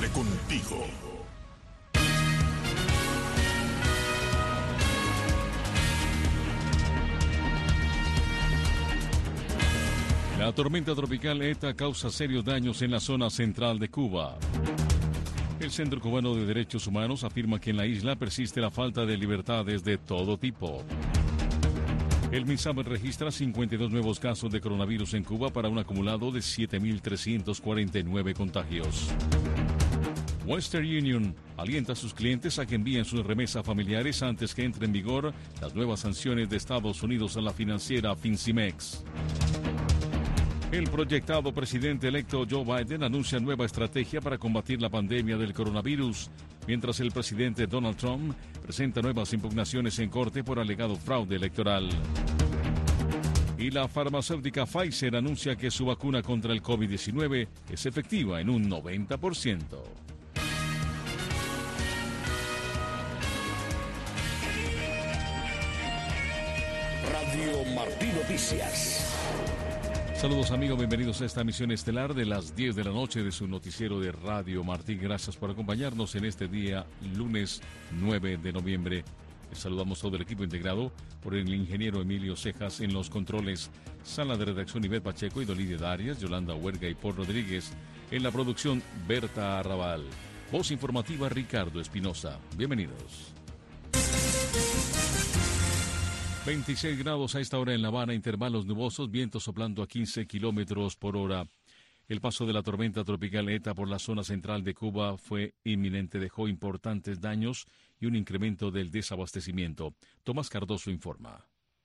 contigo. La tormenta tropical ETA causa serios daños en la zona central de Cuba. El Centro Cubano de Derechos Humanos afirma que en la isla persiste la falta de libertades de todo tipo. El MINSAB registra 52 nuevos casos de coronavirus en Cuba para un acumulado de 7.349 contagios. Western Union alienta a sus clientes a que envíen sus remesas familiares antes que entre en vigor las nuevas sanciones de Estados Unidos a la financiera Fincimex. El proyectado presidente electo Joe Biden anuncia nueva estrategia para combatir la pandemia del coronavirus, mientras el presidente Donald Trump presenta nuevas impugnaciones en corte por alegado fraude electoral. Y la farmacéutica Pfizer anuncia que su vacuna contra el COVID-19 es efectiva en un 90%. Radio Martí Noticias. Saludos amigos, bienvenidos a esta emisión estelar de las 10 de la noche de su noticiero de Radio Martí. Gracias por acompañarnos en este día, lunes 9 de noviembre. Les saludamos todo el equipo integrado por el ingeniero Emilio Cejas en los controles, sala de redacción Ivette Pacheco y Dolidia Darias, Yolanda Huerga y Paul Rodríguez. En la producción, Berta Arrabal. Voz informativa, Ricardo Espinosa. Bienvenidos. 26 grados a esta hora en La Habana, intervalos nubosos, vientos soplando a 15 kilómetros por hora. El paso de la tormenta tropical ETA por la zona central de Cuba fue inminente, dejó importantes daños y un incremento del desabastecimiento. Tomás Cardoso informa.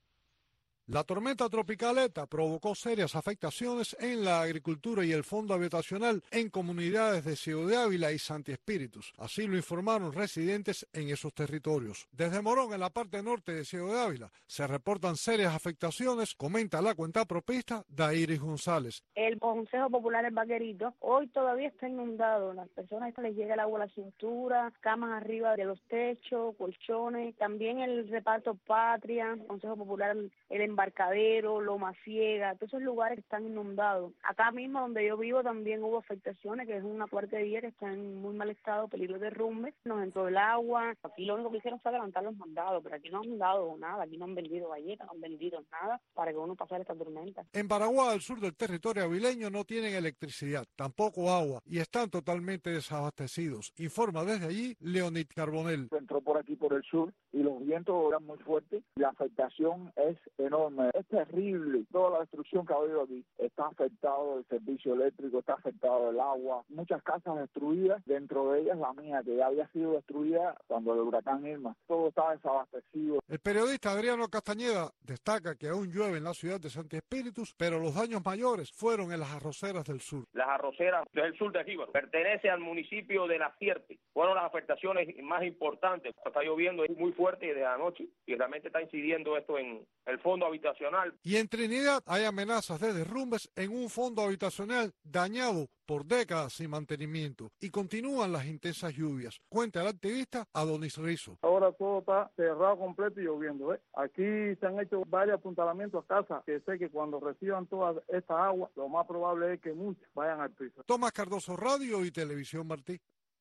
La tormenta tropical ETA provocó serias afectaciones en la agricultura y el fondo habitacional en comunidades de Ciego de Ávila y Santi Espíritus. Así lo informaron residentes en esos territorios. Desde Morón, en la parte norte de Ciego de Ávila, se reportan serias afectaciones, comenta la cuentapropista Dairis González. El Consejo Popular El Vaquerito hoy todavía está inundado. Las personas les llega el agua a la cintura, camas arriba de los techos, colchones. También el reparto Patria, Consejo Popular El Embarcadero, Loma Ciega, todos esos lugares están inundados. Acá mismo donde yo vivo también hubo afectaciones, que es una cuartería que está en muy mal estado, peligro de derrumbe, nos entró el agua. Aquí lo único que hicieron fue levantar los mandados, pero aquí no han dado nada, aquí no han vendido galletas, no han vendido nada para que uno pasara esta tormenta. En Baraguá, al sur del territorio avileño, no tienen electricidad, tampoco agua, y están totalmente desabastecidos. Informa desde allí Leonid Carbonell. Entró por aquí por el sur y los vientos eran muy fuertes, la afectación es enorme. Es terrible toda la destrucción que ha habido aquí. Está afectado el servicio eléctrico, está afectado el agua, muchas casas destruidas, dentro de ellas la mía, que ya había sido destruida cuando el huracán Irma. Todo está desabastecido. El periodista Adriano Castañeda destaca que aún llueve en la ciudad de Santi Espíritus, pero los daños mayores fueron en las arroceras del sur. Las arroceras del sur de Jíbaro pertenece al municipio de Nacierte. Fueron las afectaciones más importantes. Está lloviendo muy fuerte desde anoche y realmente está incidiendo esto en el fondo habitacional. Y en Trinidad hay amenazas de derrumbes en un fondo habitacional dañado por décadas sin mantenimiento. Y continúan las intensas lluvias. Cuenta el activista Adonis Rizo. Ahora todo está cerrado completo y lloviendo. Aquí se han hecho varios apuntalamientos a casas que sé que cuando reciban toda esta agua, lo más probable es que muchos vayan al piso. Tomás Cardoso, Radio y Televisión Martí.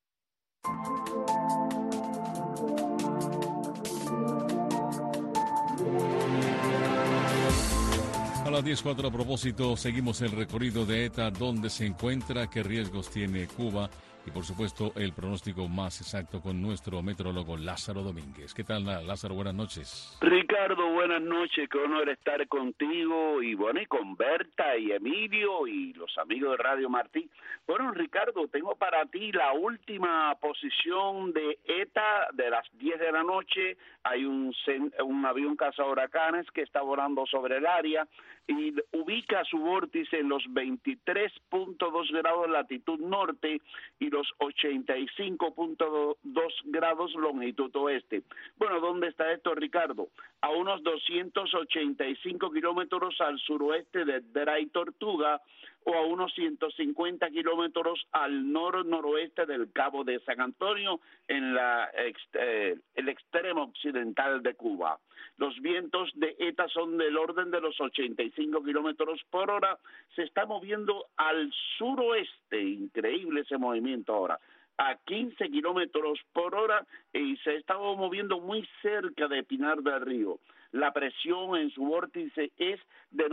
A las 10:04 a propósito, seguimos el recorrido de ETA, dónde se encuentra, qué riesgos tiene Cuba y por supuesto el pronóstico más exacto con nuestro meteorólogo Lázaro Domínguez. ¿Qué tal, Lázaro? Buenas noches. Ricardo, buenas noches, qué honor estar contigo y bueno, y con Berta y Emilio y los amigos de Radio Martí. Bueno, Ricardo, tengo para ti la última posición de ETA de las 10 de la noche. Hay un avión cazahuracanes que está volando sobre el área y ubica su vórtice en los 23.2 grados latitud norte y los 85.2 grados longitud oeste. Bueno, ¿dónde está esto, Ricardo? A unos 285 kilómetros al suroeste de Dray Tortuga o a unos 150 kilómetros al noroeste del Cabo de San Antonio en el extremo occidental de Cuba. Los vientos de ETA son del orden de los 85 kilómetros por hora. Se está moviendo al suroeste, increíble ese movimiento ahora. a 15 kilómetros por hora y se estaba moviendo muy cerca de Pinar del Río. La presión en su vórtice es de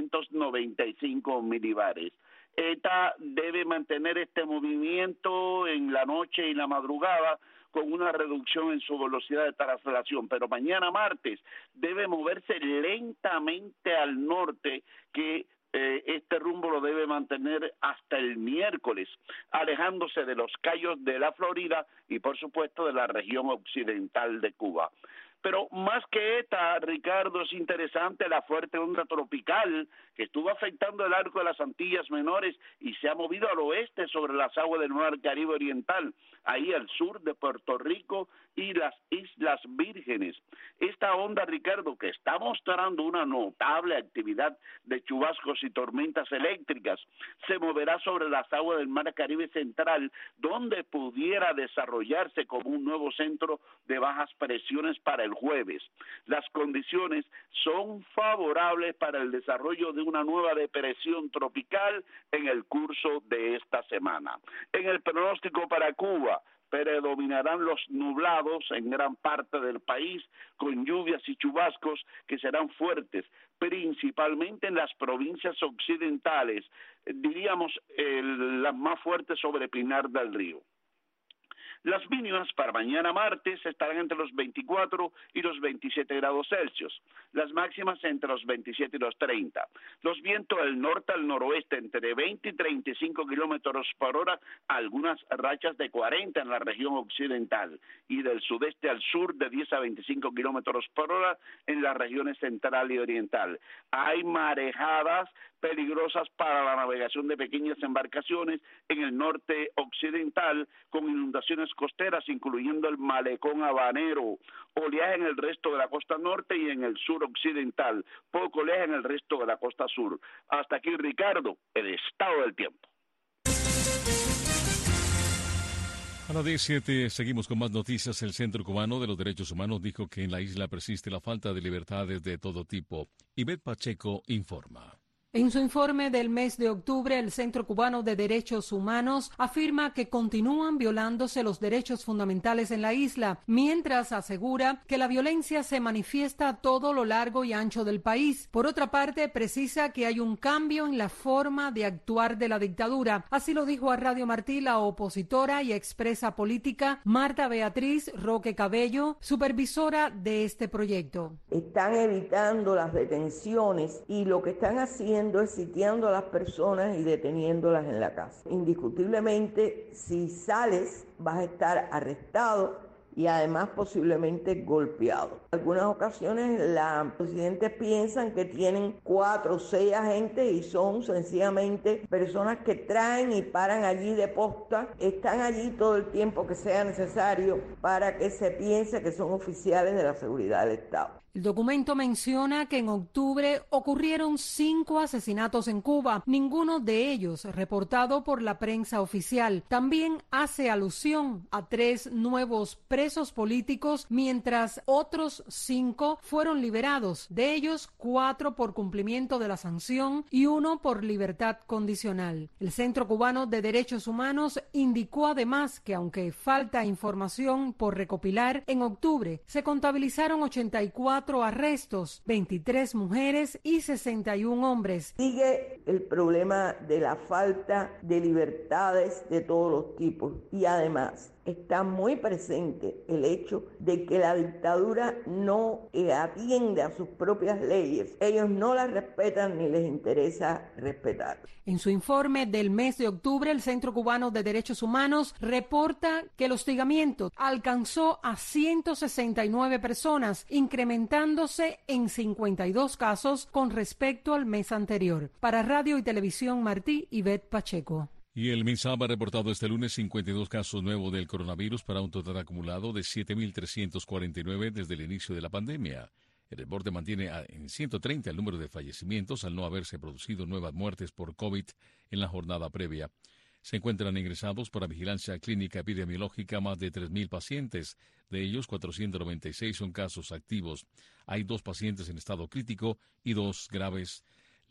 995 milibares. ETA debe mantener este movimiento en la noche y la madrugada con una reducción en su velocidad de traslación, pero mañana martes debe moverse lentamente al norte, que este rumbo lo debe mantener hasta el miércoles, alejándose de los cayos de la Florida y por supuesto de la región occidental de Cuba. Pero más que ETA, Ricardo, es interesante la fuerte onda tropical que estuvo afectando el arco de las Antillas Menores y se ha movido al oeste sobre las aguas del Mar Caribe Oriental, ahí al sur de Puerto Rico y las Islas Vírgenes. Esta onda, Ricardo, que está mostrando una notable actividad de chubascos y tormentas eléctricas, se moverá sobre las aguas del Mar Caribe Central, donde pudiera desarrollarse como un nuevo centro de bajas presiones para el jueves. Las condiciones son favorables para el desarrollo de una nueva depresión tropical en el curso de esta semana. En el pronóstico para Cuba, predominarán los nublados en gran parte del país, con lluvias y chubascos que serán fuertes, principalmente en las provincias occidentales, diríamos las más fuertes sobre Pinar del Río. Las mínimas para mañana martes estarán entre los 24 y los 27 grados Celsius, las máximas entre los 27 y los 30. Los vientos del norte al noroeste entre 20 y 35 kilómetros por hora, algunas rachas de 40 en la región occidental, y del sudeste al sur de 10 a 25 kilómetros por hora en las regiones central y oriental. Hay marejadas peligrosas para la navegación de pequeñas embarcaciones en el norte occidental, con inundaciones costeras, incluyendo el malecón habanero, oleaje en el resto de la costa norte y en el sur occidental, poco oleaje en el resto de la costa sur. Hasta aquí, Ricardo, el estado del tiempo. A las 17 seguimos con más noticias. El Centro Cubano de los Derechos Humanos dijo que en la isla persiste la falta de libertades de todo tipo. Ivette Pacheco informa. En su informe del mes de octubre, el Centro Cubano de Derechos Humanos afirma que continúan violándose los derechos fundamentales en la isla, mientras asegura que la violencia se manifiesta a todo lo largo y ancho del país. Por otra parte, precisa que hay un cambio en la forma de actuar de la dictadura. Así lo dijo a Radio Martí la opositora y expresa política Marta Beatriz Roque Cabello, supervisora de este proyecto. Están evitando las detenciones y lo que están haciendo es sitiando a las personas y deteniéndolas en la casa. Indiscutiblemente, si sales, vas a estar arrestado y además posiblemente golpeado. En algunas ocasiones los presidentes piensan que tienen 4 o 6 agentes y son sencillamente personas que traen y paran allí de posta, están allí todo el tiempo que sea necesario para que se piense que son oficiales de la seguridad del Estado. El documento menciona que en octubre ocurrieron 5 asesinatos en Cuba, ninguno de ellos reportado por la prensa oficial. También hace alusión a 3 nuevos presos políticos, mientras otros 5 fueron liberados, de ellos 4 por cumplimiento de la sanción y 1 por libertad condicional. El Centro Cubano de Derechos Humanos indicó además que aunque falta información por recopilar, en octubre se contabilizaron 84 arrestos, 23 mujeres y 61 hombres. Sigue el problema de la falta de libertades de todos los tipos y además está muy presente el hecho de que la dictadura no atiende a sus propias leyes. Ellos no las respetan ni les interesa respetar. En su informe del mes de octubre, el Centro Cubano de Derechos Humanos reporta que el hostigamiento alcanzó a 169 personas, incrementándose en 52 casos con respecto al mes anterior. Para Radio y Televisión Martí, Ivette Pacheco. Y el MINSAB ha reportado este lunes 52 casos nuevos del coronavirus para un total acumulado de 7.349 desde el inicio de la pandemia. El reporte mantiene en 130 el número de fallecimientos al no haberse producido nuevas muertes por COVID en la jornada previa. Se encuentran ingresados para vigilancia clínica epidemiológica más de 3.000 pacientes. De ellos, 496 son casos activos. Hay 2 pacientes en estado crítico y 2 graves.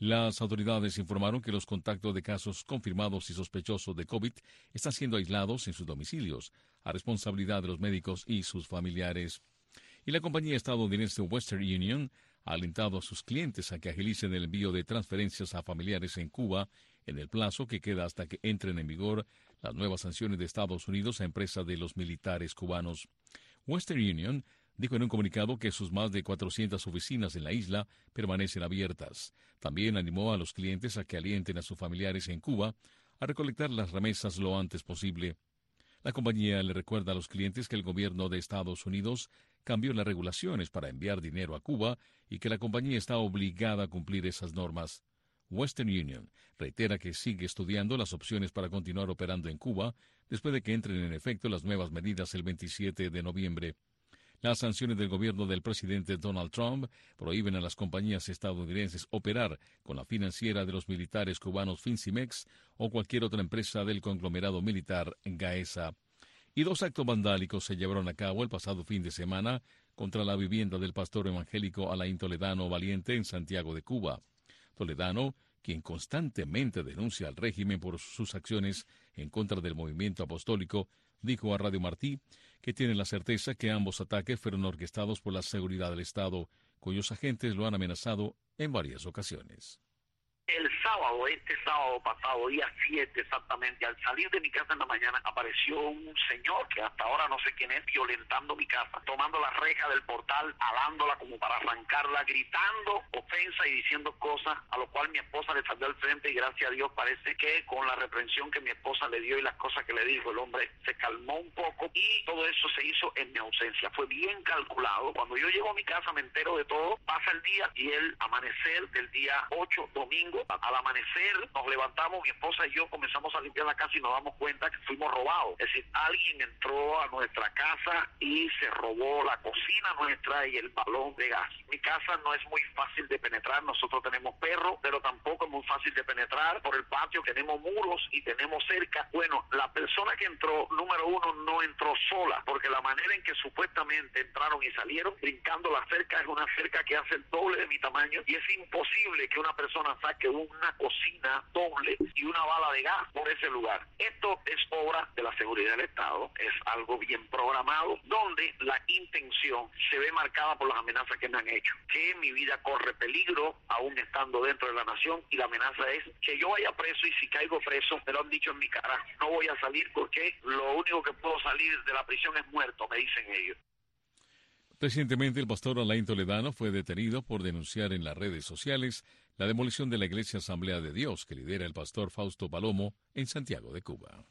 Las autoridades informaron que los contactos de casos confirmados y sospechosos de COVID están siendo aislados en sus domicilios, a responsabilidad de los médicos y sus familiares. Y la compañía estadounidense Western Union ha alentado a sus clientes a que agilicen el envío de transferencias a familiares en Cuba en el plazo que queda hasta que entren en vigor las nuevas sanciones de Estados Unidos a empresas de los militares cubanos. Western Union dijo en un comunicado que sus más de 400 oficinas en la isla permanecen abiertas. También animó a los clientes a que alienten a sus familiares en Cuba a recolectar las remesas lo antes posible. La compañía le recuerda a los clientes que el gobierno de Estados Unidos cambió las regulaciones para enviar dinero a Cuba y que la compañía está obligada a cumplir esas normas. Western Union reitera que sigue estudiando las opciones para continuar operando en Cuba después de que entren en efecto las nuevas medidas el 27 de noviembre. Las sanciones del gobierno del presidente Donald Trump prohíben a las compañías estadounidenses operar con la financiera de los militares cubanos Fincimex o cualquier otra empresa del conglomerado militar Gaesa. Y 2 actos vandálicos se llevaron a cabo el pasado fin de semana contra la vivienda del pastor evangélico Alain Toledano Valiente en Santiago de Cuba. Toledano, quien constantemente denuncia al régimen por sus acciones en contra del movimiento apostólico, dijo a Radio Martí que tiene la certeza que ambos ataques fueron orquestados por la seguridad del Estado, cuyos agentes lo han amenazado en varias ocasiones. El sábado, este sábado pasado, día 7 exactamente, al salir de mi casa en la mañana, apareció un señor que hasta ahora no sé quién es, violentando mi casa, tomando la reja del portal, alándola como para arrancarla, gritando ofensa y diciendo cosas, a lo cual mi esposa le salió al frente y gracias a Dios parece que con la reprensión que mi esposa le dio y las cosas que le dijo, el hombre se calmó un poco y todo eso se hizo en mi ausencia. Fue bien calculado. Cuando yo llego a mi casa me entero de todo, pasa el día y el amanecer del día 8, domingo, al amanecer nos levantamos, mi esposa y yo comenzamos a limpiar la casa y nos damos cuenta que fuimos robados. Es decir, alguien entró a nuestra casa y se robó la cocina nuestra y el balón de gas. Mi casa no es muy fácil de penetrar, nosotros tenemos perros, pero tampoco es muy fácil de penetrar. Por el patio tenemos muros y tenemos cerca. Bueno, la persona que entró, número uno, no entró sola, porque la manera en que supuestamente entraron y salieron, brincando la cerca, es una cerca que hace el doble de mi tamaño y es imposible que una persona saque una cocina doble y una bala de gas por ese lugar. Esto es obra de la seguridad del Estado, es algo bien programado, donde la intención se ve marcada por las amenazas que me han hecho, que mi vida corre peligro aún estando dentro de la nación y la amenaza es que yo vaya preso y si caigo preso, me lo han dicho en mi cara, no voy a salir porque lo único que puedo salir de la prisión es muerto, me dicen ellos. Recientemente, el pastor Alain Toledano fue detenido por denunciar en las redes sociales la demolición de la Iglesia Asamblea de Dios que lidera el pastor Fausto Palomo en Santiago de Cuba.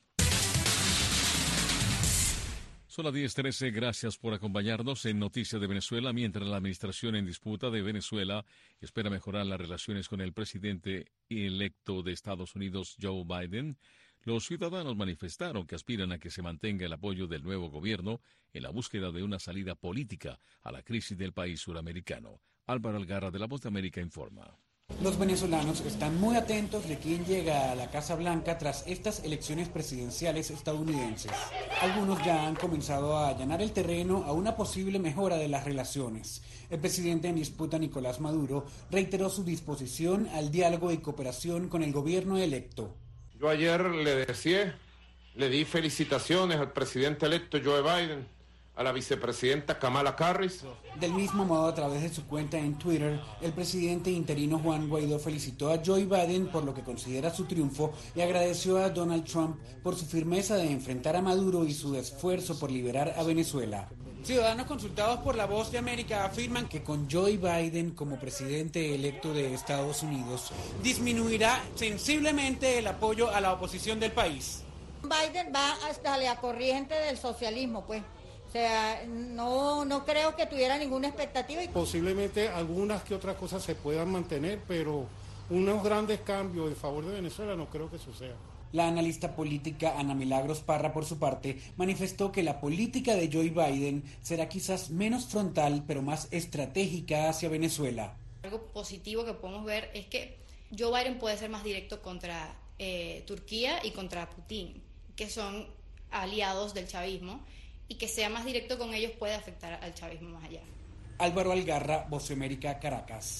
Son las 10:13, gracias por acompañarnos en Noticias de Venezuela. Mientras la administración en disputa de Venezuela espera mejorar las relaciones con el presidente electo de Estados Unidos, Joe Biden, los ciudadanos manifestaron que aspiran a que se mantenga el apoyo del nuevo gobierno en la búsqueda de una salida política a la crisis del país suramericano. Álvaro Algarra de La Voz de América informa. Los venezolanos están muy atentos de quién llega a la Casa Blanca tras estas elecciones presidenciales estadounidenses. Algunos ya han comenzado a allanar el terreno a una posible mejora de las relaciones. El presidente en disputa, Nicolás Maduro, reiteró su disposición al diálogo y cooperación con el gobierno electo. Yo ayer le di felicitaciones al presidente electo Joe Biden, a la vicepresidenta Kamala Harris. Del mismo modo, a través de su cuenta en Twitter, el presidente interino Juan Guaidó felicitó a Joe Biden por lo que considera su triunfo y agradeció a Donald Trump por su firmeza de enfrentar a Maduro y su esfuerzo por liberar a Venezuela. Ciudadanos consultados por La Voz de América afirman que con Joe Biden como presidente electo de Estados Unidos disminuirá sensiblemente el apoyo a la oposición del país. Biden va hasta la corriente del socialismo, pues. O sea, no creo que tuviera ninguna expectativa. Posiblemente algunas que otras cosas se puedan mantener, pero unos grandes cambios en favor de Venezuela no creo que suceda. La analista política Ana Milagros Parra, por su parte, manifestó que la política de Joe Biden será quizás menos frontal, pero más estratégica hacia Venezuela. Algo positivo que podemos ver es que Joe Biden puede ser más directo contra Turquía y contra Putin, que son aliados del chavismo, y que sea más directo con ellos puede afectar al chavismo más allá. Álvaro Algarra, Voz de América, Caracas.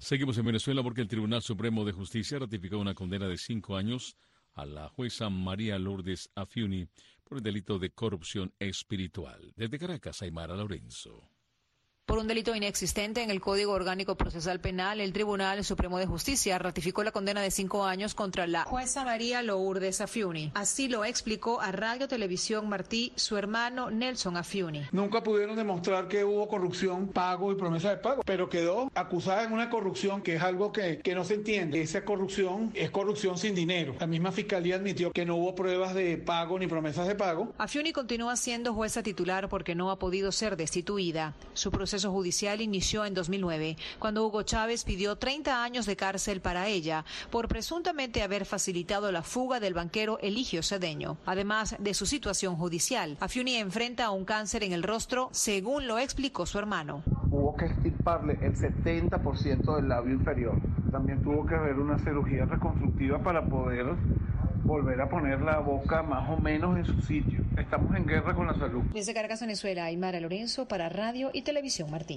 Seguimos en Venezuela porque el Tribunal Supremo de Justicia ratificó una condena de 5 años a la jueza María Lourdes Afiuni por el delito de corrupción espiritual. Desde Caracas, Aymara Lorenzo. Por un delito inexistente en el Código Orgánico Procesal Penal, el Tribunal Supremo de Justicia ratificó la condena de 5 años contra la jueza María Lourdes Afiuni. Así lo explicó a Radio Televisión Martí su hermano Nelson Afiuni. Nunca pudieron demostrar que hubo corrupción, pago y promesa de pago, pero quedó acusada en una corrupción que es algo que no se entiende. Esa corrupción es corrupción sin dinero. La misma Fiscalía admitió que no hubo pruebas de pago ni promesas de pago. Afiuni continúa siendo jueza titular porque no ha podido ser destituida. Su proceso judicial inició en 2009, cuando Hugo Chávez pidió 30 años de cárcel para ella por presuntamente haber facilitado la fuga del banquero Eligio Cedeño. Además de su situación judicial, Afiuni enfrenta a un cáncer en el rostro, según lo explicó su hermano. Hubo que extirparle el 70% del labio inferior. También tuvo que haber una cirugía reconstructiva para poder volver a poner la boca más o menos en su sitio. Estamos en guerra con la salud. Desde Caracas, Venezuela, Aymara Lorenzo para Radio y Televisión Martí.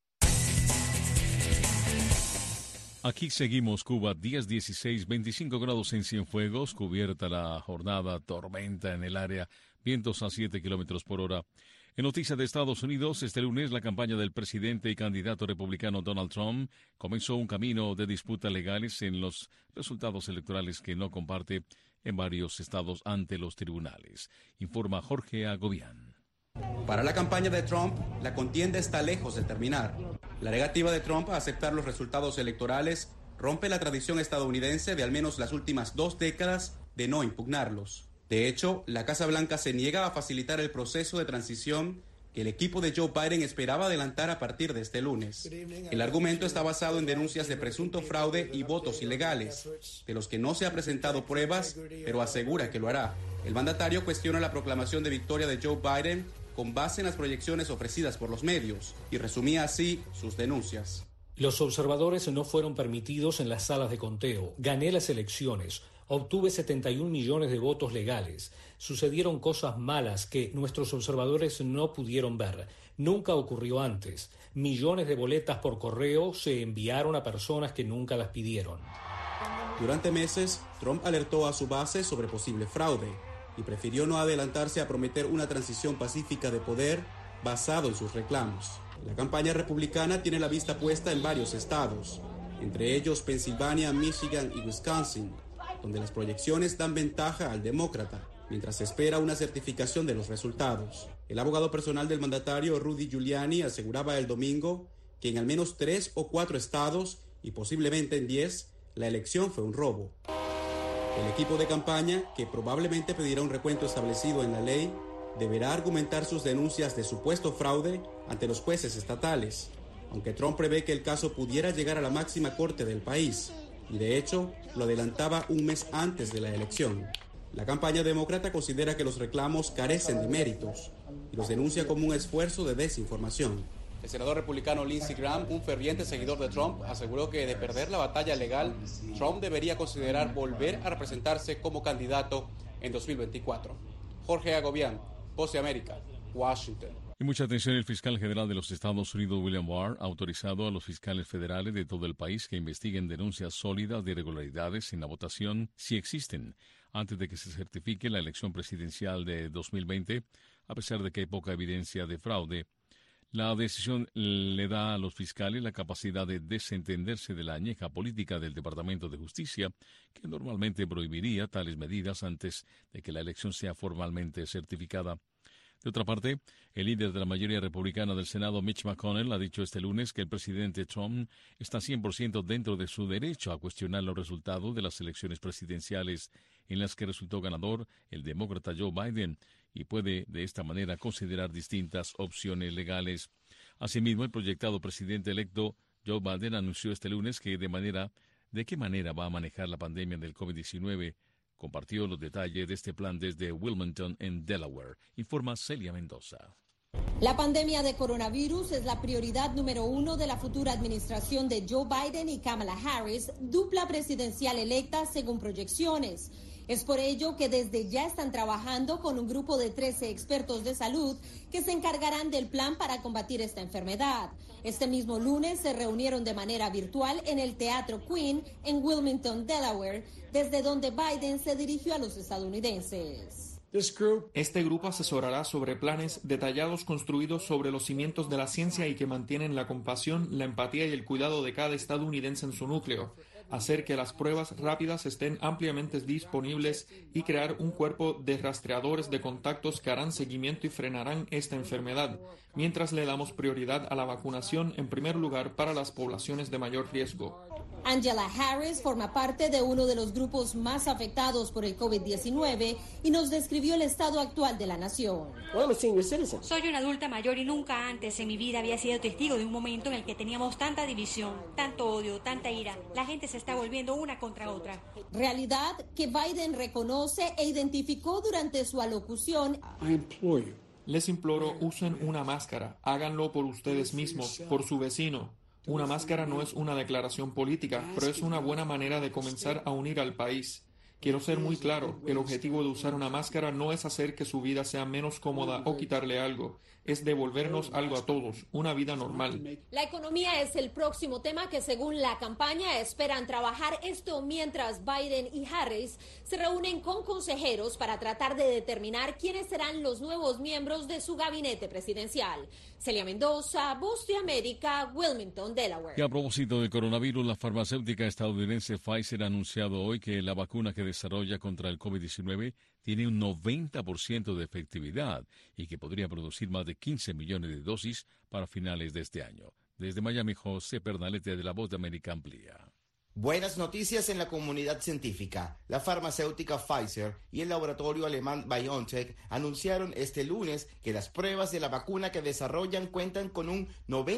Aquí seguimos, Cuba, días 16, 25 grados en Cienfuegos, cubierta la jornada, tormenta en el área, vientos a 7 kilómetros por hora. En noticias de Estados Unidos, este lunes la campaña del presidente y candidato republicano Donald Trump comenzó un camino de disputas legales en los resultados electorales que no comparte en varios estados ante los tribunales, informa Jorge Agobián. Para la campaña de Trump, la contienda está lejos de terminar. La negativa de Trump a aceptar los resultados electorales rompe la tradición estadounidense de al menos las últimas 2 décadas de no impugnarlos. De hecho, la Casa Blanca se niega a facilitar el proceso de transición que el equipo de Joe Biden esperaba adelantar a partir de este lunes. El argumento está basado en denuncias de presunto fraude y votos ilegales, de los que no se ha presentado pruebas, pero asegura que lo hará. El mandatario cuestiona la proclamación de victoria de Joe Biden con base en las proyecciones ofrecidas por los medios y resumía así sus denuncias. Los observadores no fueron permitidos en las salas de conteo. Gané las elecciones. Obtuve 71 millones de votos legales. Sucedieron cosas malas que nuestros observadores no pudieron ver. Nunca ocurrió antes. Millones de boletas por correo se enviaron a personas que nunca las pidieron. Durante meses, Trump alertó a su base sobre posible fraude y prefirió no adelantarse a prometer una transición pacífica de poder basado en sus reclamos. La campaña republicana tiene la vista puesta en varios estados, entre ellos Pensilvania, Michigan y Wisconsin, donde las proyecciones dan ventaja al demócrata, mientras se espera una certificación de los resultados. El abogado personal del mandatario, Rudy Giuliani, aseguraba el domingo que en al menos 3 o 4 estados, y posiblemente en 10, la elección fue un robo. El equipo de campaña, que probablemente pedirá un recuento establecido en la ley, deberá argumentar sus denuncias de supuesto fraude ante los jueces estatales, aunque Trump prevé que el caso pudiera llegar a la máxima corte del país, y de hecho lo adelantaba un mes antes de la elección. La campaña demócrata considera que los reclamos carecen de méritos y los denuncia como un esfuerzo de desinformación. El senador republicano Lindsey Graham, un ferviente seguidor de Trump, aseguró que de perder la batalla legal, Trump debería considerar volver a representarse como candidato en 2024. Jorge Agobián, Voz de América, Washington. Y mucha atención, el fiscal general de los Estados Unidos, William Barr, ha autorizado a los fiscales federales de todo el país que investiguen denuncias sólidas de irregularidades en la votación, si existen, antes de que se certifique la elección presidencial de 2020, a pesar de que hay poca evidencia de fraude. La decisión le da a los fiscales la capacidad de desentenderse de la añeja política del Departamento de Justicia, que normalmente prohibiría tales medidas antes de que la elección sea formalmente certificada. De otra parte, el líder de la mayoría republicana del Senado, Mitch McConnell, ha dicho este lunes que el presidente Trump está 100% dentro de su derecho a cuestionar los resultados de las elecciones presidenciales en las que resultó ganador el demócrata Joe Biden y puede de esta manera considerar distintas opciones legales. Asimismo, el proyectado presidente electo Joe Biden anunció este lunes que de qué manera va a manejar la pandemia del COVID-19. Compartió los detalles de este plan desde Wilmington, en Delaware. Informa Celia Mendoza. La pandemia de coronavirus es la prioridad número 1 de la futura administración de Joe Biden y Kamala Harris, dupla presidencial electa según proyecciones. Es por ello que desde ya están trabajando con un grupo de 13 expertos de salud que se encargarán del plan para combatir esta enfermedad. Este mismo lunes se reunieron de manera virtual en el Teatro Queen en Wilmington, Delaware, desde donde Biden se dirigió a los estadounidenses. Este grupo asesorará sobre planes detallados construidos sobre los cimientos de la ciencia y que mantienen la compasión, la empatía y el cuidado de cada estadounidense en su núcleo, hacer que las pruebas rápidas estén ampliamente disponibles y crear un cuerpo de rastreadores de contactos que harán seguimiento y frenarán esta enfermedad, mientras le damos prioridad a la vacunación en primer lugar para las poblaciones de mayor riesgo. Angela Harris forma parte de uno de los grupos más afectados por el COVID-19 y nos describió el estado actual de la nación. Soy una adulta mayor y nunca antes en mi vida había sido testigo de un momento en el que teníamos tanta división, tanto odio, tanta ira. La gente se está volviendo una contra otra. Realidad que Biden reconoce e identificó durante su alocución. Les imploro, usen una máscara, háganlo por ustedes mismos, por su vecino. Una máscara no es una declaración política, pero es una buena manera de comenzar a unir al país. Quiero ser muy claro, el objetivo de usar una máscara no es hacer que su vida sea menos cómoda o quitarle algo, es devolvernos algo a todos, una vida normal. La economía es el próximo tema que según la campaña esperan trabajar esto mientras Biden y Harris se reúnen con consejeros para tratar de determinar quiénes serán los nuevos miembros de su gabinete presidencial. Celia Mendoza, Voz de América, Wilmington, Delaware. Y a propósito del coronavirus, la farmacéutica estadounidense Pfizer ha anunciado hoy que la vacuna que desarrolla contra el COVID-19 tiene un 90% de efectividad y que podría producir más de 15 millones de dosis para finales de este año. Desde Miami, José Pernalete de la Voz de América amplía. Buenas noticias en la comunidad científica. La farmacéutica Pfizer y el laboratorio alemán BioNTech anunciaron este lunes que las pruebas de la vacuna que desarrollan cuentan con un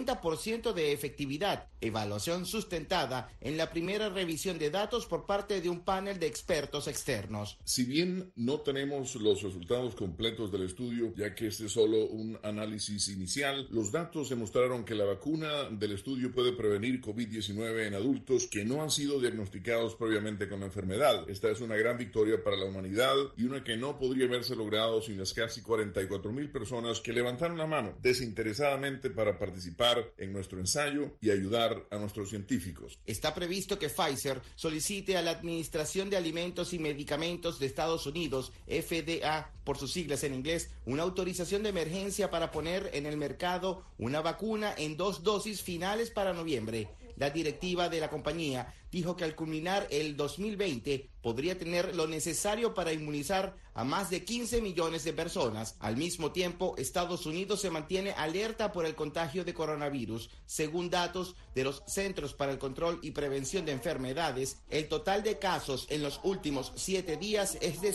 90% de efectividad, evaluación sustentada en la primera revisión de datos por parte de un panel de expertos externos. Si bien no tenemos los resultados completos del estudio, ya que este es solo un análisis inicial, los datos demostraron que la vacuna del estudio puede prevenir COVID-19 en adultos que no han sido diagnosticados previamente con la enfermedad. Esta es una gran victoria para la humanidad y una que no podría haberse logrado sin las casi 44,000 personas que levantaron la mano desinteresadamente para participar en nuestro ensayo y ayudar a nuestros científicos. Está previsto que Pfizer solicite a la Administración de Alimentos y Medicamentos de Estados Unidos, FDA por sus siglas en inglés, una autorización de emergencia para poner en el mercado una vacuna en 2 dosis finales para noviembre. La directiva de la compañía dijo que al culminar el 2020 podría tener lo necesario para inmunizar a más de 15 millones de personas. Al mismo tiempo, Estados Unidos se mantiene alerta por el contagio de coronavirus. Según datos de los Centros para el Control y Prevención de Enfermedades, el total de casos en los últimos 7 días es de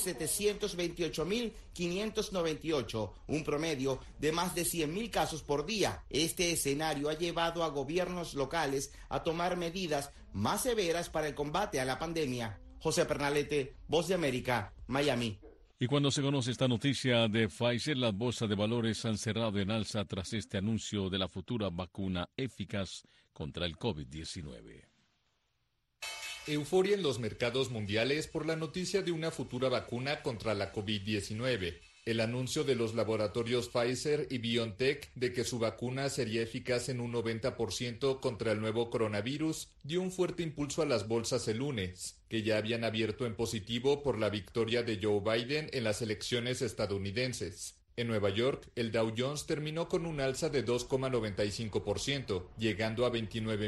728.598, un promedio de más de 100.000 casos por día. Este escenario ha llevado a gobiernos locales a tomar medidas más severas para el combate a la pandemia. José Pernalete, Voz de América, Miami. Y cuando se conoce esta noticia de Pfizer, las bolsas de valores han cerrado en alza tras este anuncio de la futura vacuna eficaz contra el COVID-19. Euforia en los mercados mundiales por la noticia de una futura vacuna contra la COVID-19. El anuncio de los laboratorios Pfizer y BioNTech de que su vacuna sería eficaz en un 90% contra el nuevo coronavirus dio un fuerte impulso a las bolsas el lunes, que ya habían abierto en positivo por la victoria de Joe Biden en las elecciones estadounidenses. En Nueva York, el Dow Jones terminó con un alza de 2,95%, llegando a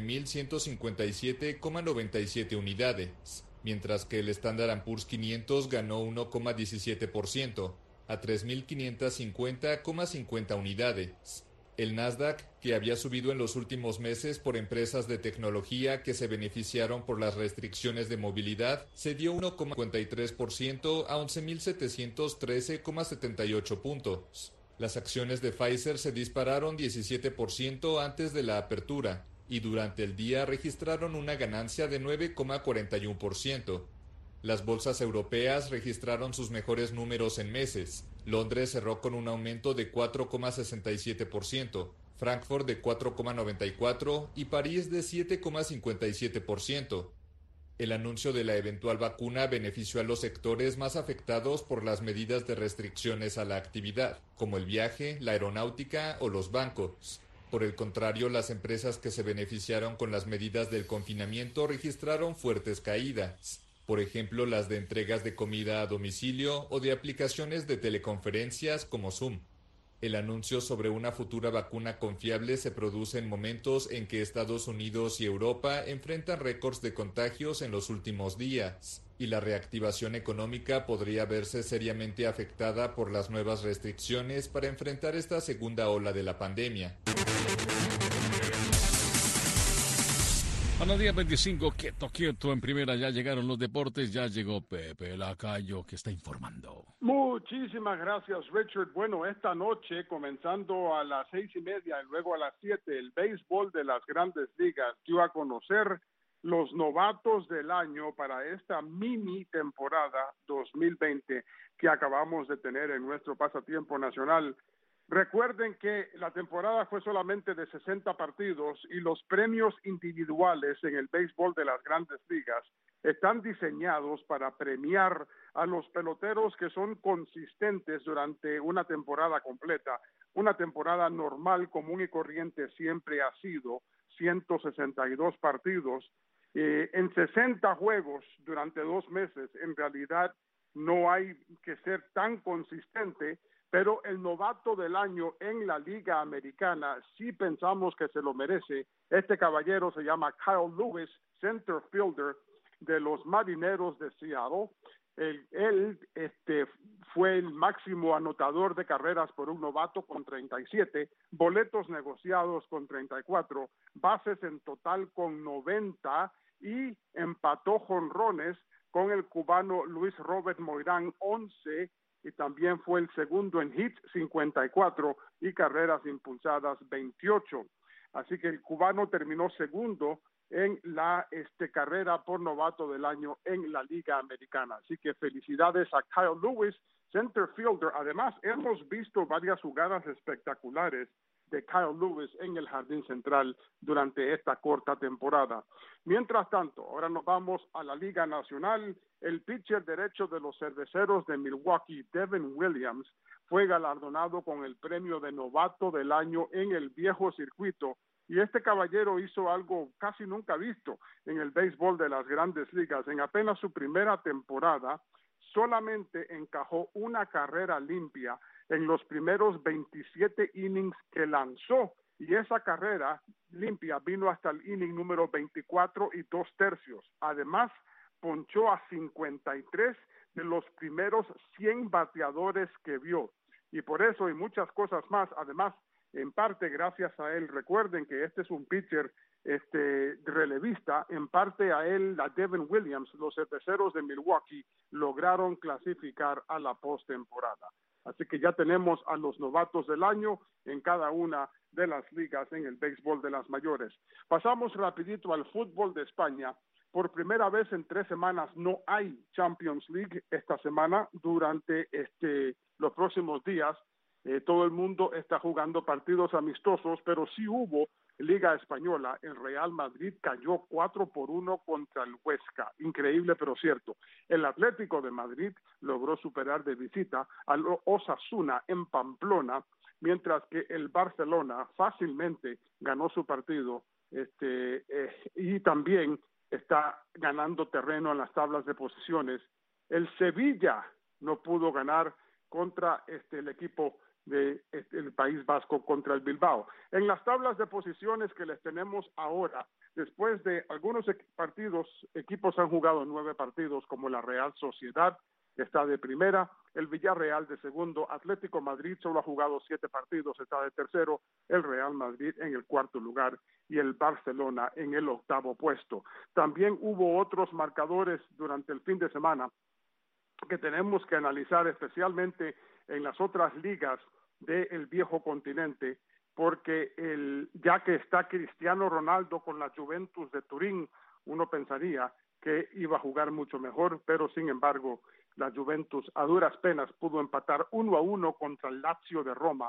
29.157,97 unidades, mientras que el Standard & Poor's 500 ganó 1,17%. a 3.550,50 unidades. El Nasdaq, que había subido en los últimos meses por empresas de tecnología que se beneficiaron por las restricciones de movilidad, cedió 1,53% a 11.713,78 puntos. Las acciones de Pfizer se dispararon 17% antes de la apertura y durante el día registraron una ganancia de 9,41%. Las bolsas europeas registraron sus mejores números en meses. Londres cerró con un aumento de 4,67%, Frankfurt de 4,94% y París de 7,57%. El anuncio de la eventual vacuna benefició a los sectores más afectados por las medidas de restricciones a la actividad, como el viaje, la aeronáutica o los bancos. Por el contrario, las empresas que se beneficiaron con las medidas del confinamiento registraron fuertes caídas. Por ejemplo, las de entregas de comida a domicilio o de aplicaciones de teleconferencias como Zoom. El anuncio sobre una futura vacuna confiable se produce en momentos en que Estados Unidos y Europa enfrentan récords de contagios en los últimos días, y la reactivación económica podría verse seriamente afectada por las nuevas restricciones para enfrentar esta segunda ola de la pandemia. Bueno, día 25, quieto en primera, ya llegaron los deportes, ya llegó Pepe Lacayo que está informando. Muchísimas gracias, Richard. Bueno, esta noche, comenzando a las 6:30 y luego a las 7, el béisbol de las Grandes Ligas dio a conocer los novatos del año para esta mini temporada 2020 que acabamos de tener en nuestro pasatiempo nacional. Recuerden que la temporada fue solamente de 60 partidos y los premios individuales en el béisbol de las Grandes Ligas están diseñados para premiar a los peloteros que son consistentes durante una temporada completa. Una temporada normal, común y corriente siempre ha sido 162 partidos. En 60 juegos durante 2 meses, en realidad no hay que ser tan consistente, pero el novato del año en la Liga Americana sí pensamos que se lo merece. Este caballero se llama Kyle Lewis, center fielder de los Marineros de Seattle. Él fue el máximo anotador de carreras por un novato con 37, boletos negociados con 34, bases en total con 90 y empató jonrones con el cubano Luis Robert Moirán, 11, y también fue el segundo en hits, 54, y carreras impulsadas, 28. Así que el cubano terminó segundo en la carrera por novato del año en la Liga Americana. Así que felicidades a Kyle Lewis, center fielder. Además, hemos visto varias jugadas espectaculares de Kyle Lewis en el Jardín Central durante esta corta temporada. Mientras tanto, ahora nos vamos a la Liga Nacional. El pitcher derecho de los Cerveceros de Milwaukee, Devin Williams, fue galardonado con el premio de novato del año en el viejo circuito. Y este caballero hizo algo casi nunca visto en el béisbol de las Grandes Ligas. En apenas su primera temporada, solamente encajó una carrera limpia en los primeros 27 innings que lanzó, y esa carrera limpia vino hasta el inning número 24 y 2/3. Además, ponchó a 53 de los primeros 100 bateadores que vio, y por eso y muchas cosas más, además, en parte gracias a él. Recuerden que este es un pitcher relevista, en parte a él, a Devin Williams, los Cerveceros de Milwaukee lograron clasificar a la postemporada. Así que ya tenemos a los novatos del año en cada una de las ligas en el béisbol de las mayores. Pasamos rapidito al fútbol de España. Por primera vez en 3 semanas no hay Champions League esta semana. Durante los próximos días todo el mundo está jugando partidos amistosos, pero sí hubo Liga Española. El Real Madrid cayó 4-1 contra el Huesca. Increíble, pero cierto. El Atlético de Madrid logró superar de visita al Osasuna en Pamplona, mientras que el Barcelona fácilmente ganó su partido y también está ganando terreno en las tablas de posiciones. El Sevilla no pudo ganar contra el equipo del País Vasco, contra el Bilbao. En las tablas de posiciones que les tenemos ahora, después de algunos equipos han jugado 9 partidos, como la Real Sociedad, que está de primera, el Villarreal de segundo, Atlético Madrid solo ha jugado 7 partidos, está de tercero, el Real Madrid en el 4º lugar y el Barcelona en el 8º puesto. También hubo otros marcadores durante el fin de semana que tenemos que analizar, especialmente en las otras ligas del viejo continente, porque ya que está Cristiano Ronaldo con la Juventus de Turín, uno pensaría que iba a jugar mucho mejor, pero sin embargo la Juventus a duras penas pudo empatar 1-1 contra el Lazio de Roma.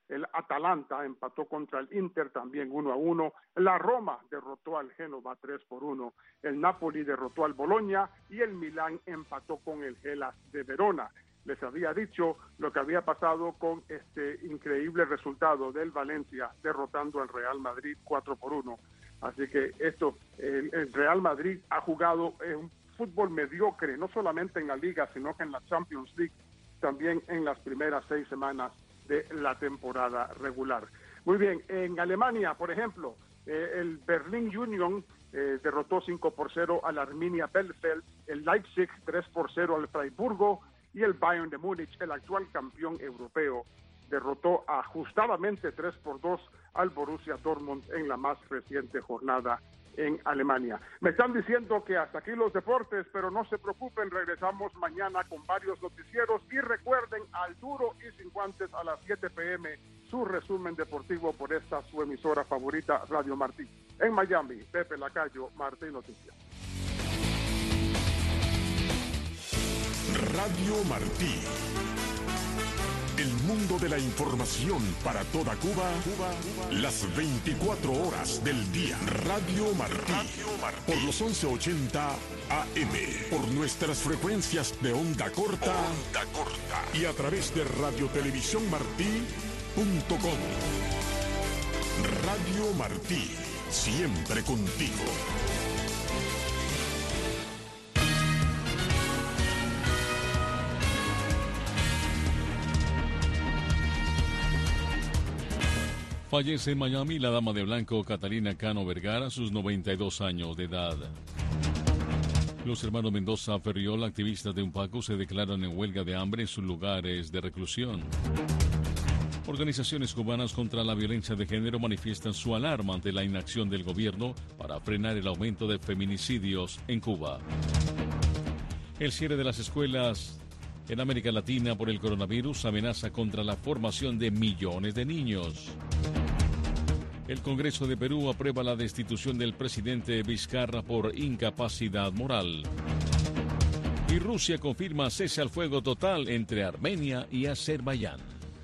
El Atalanta empató contra el Inter también 1-1. La Roma derrotó al Génova 3-1. El Napoli derrotó al Bologna y el Milán empató con el Hellas de Verona. Les había dicho lo que había pasado con este increíble resultado del Valencia derrotando al Real Madrid 4-1. Así que el Real Madrid ha jugado un fútbol mediocre, no solamente en la Liga, sino que en la Champions League, también en las primeras 6 semanas de la temporada regular. Muy bien, en Alemania, por ejemplo, el Berlin Union derrotó 5-0 al Arminia Bielefeld, el Leipzig 3-0 al Freiburgo y el Bayern de Múnich, el actual campeón europeo, derrotó ajustadamente 3-2 al Borussia Dortmund en la más reciente jornada en Alemania. Me están diciendo que hasta aquí los deportes, pero no se preocupen, regresamos mañana con varios noticieros y recuerden al duro y sin guantes a las 7 p.m. su resumen deportivo por esta su emisora favorita, Radio Martí. En Miami, Pepe Lacayo, Martí Noticias. Radio Martí. El mundo de la información para toda Cuba, las 24 horas del día. Radio Martí, por los 1180 AM, por nuestras frecuencias de onda corta, y a través de radiotelevisiónmartí.com. Radio Martí, siempre contigo. Fallece en Miami la dama de blanco Catalina Cano Vergara a sus 92 años de edad. Los hermanos Mendoza Ferriol, activistas de UNPACO, se declaran en huelga de hambre en sus lugares de reclusión. Organizaciones cubanas contra la violencia de género manifiestan su alarma ante la inacción del gobierno para frenar el aumento de feminicidios en Cuba. El cierre de las escuelas en América Latina por el coronavirus amenaza contra la formación de millones de niños. El Congreso de Perú aprueba la destitución del presidente Vizcarra por incapacidad moral. Y Rusia confirma cese al fuego total entre Armenia y Azerbaiyán.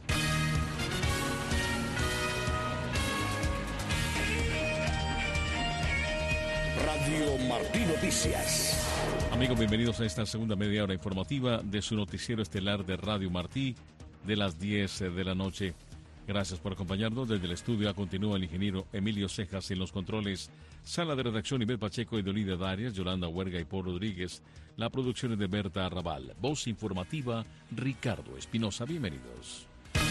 Radio Martí Noticias. Amigos, bienvenidos a esta segunda media hora informativa de su noticiero estelar de Radio Martí de las 10 de la noche. Gracias por acompañarnos. Desde el estudio continúa el ingeniero Emilio Cejas en los controles. Sala de redacción Ivette Pacheco y Dolida Darias, Yolanda Huerga y Paul Rodríguez. La producción es de Berta Arrabal. Voz informativa, Ricardo Espinosa. Bienvenidos.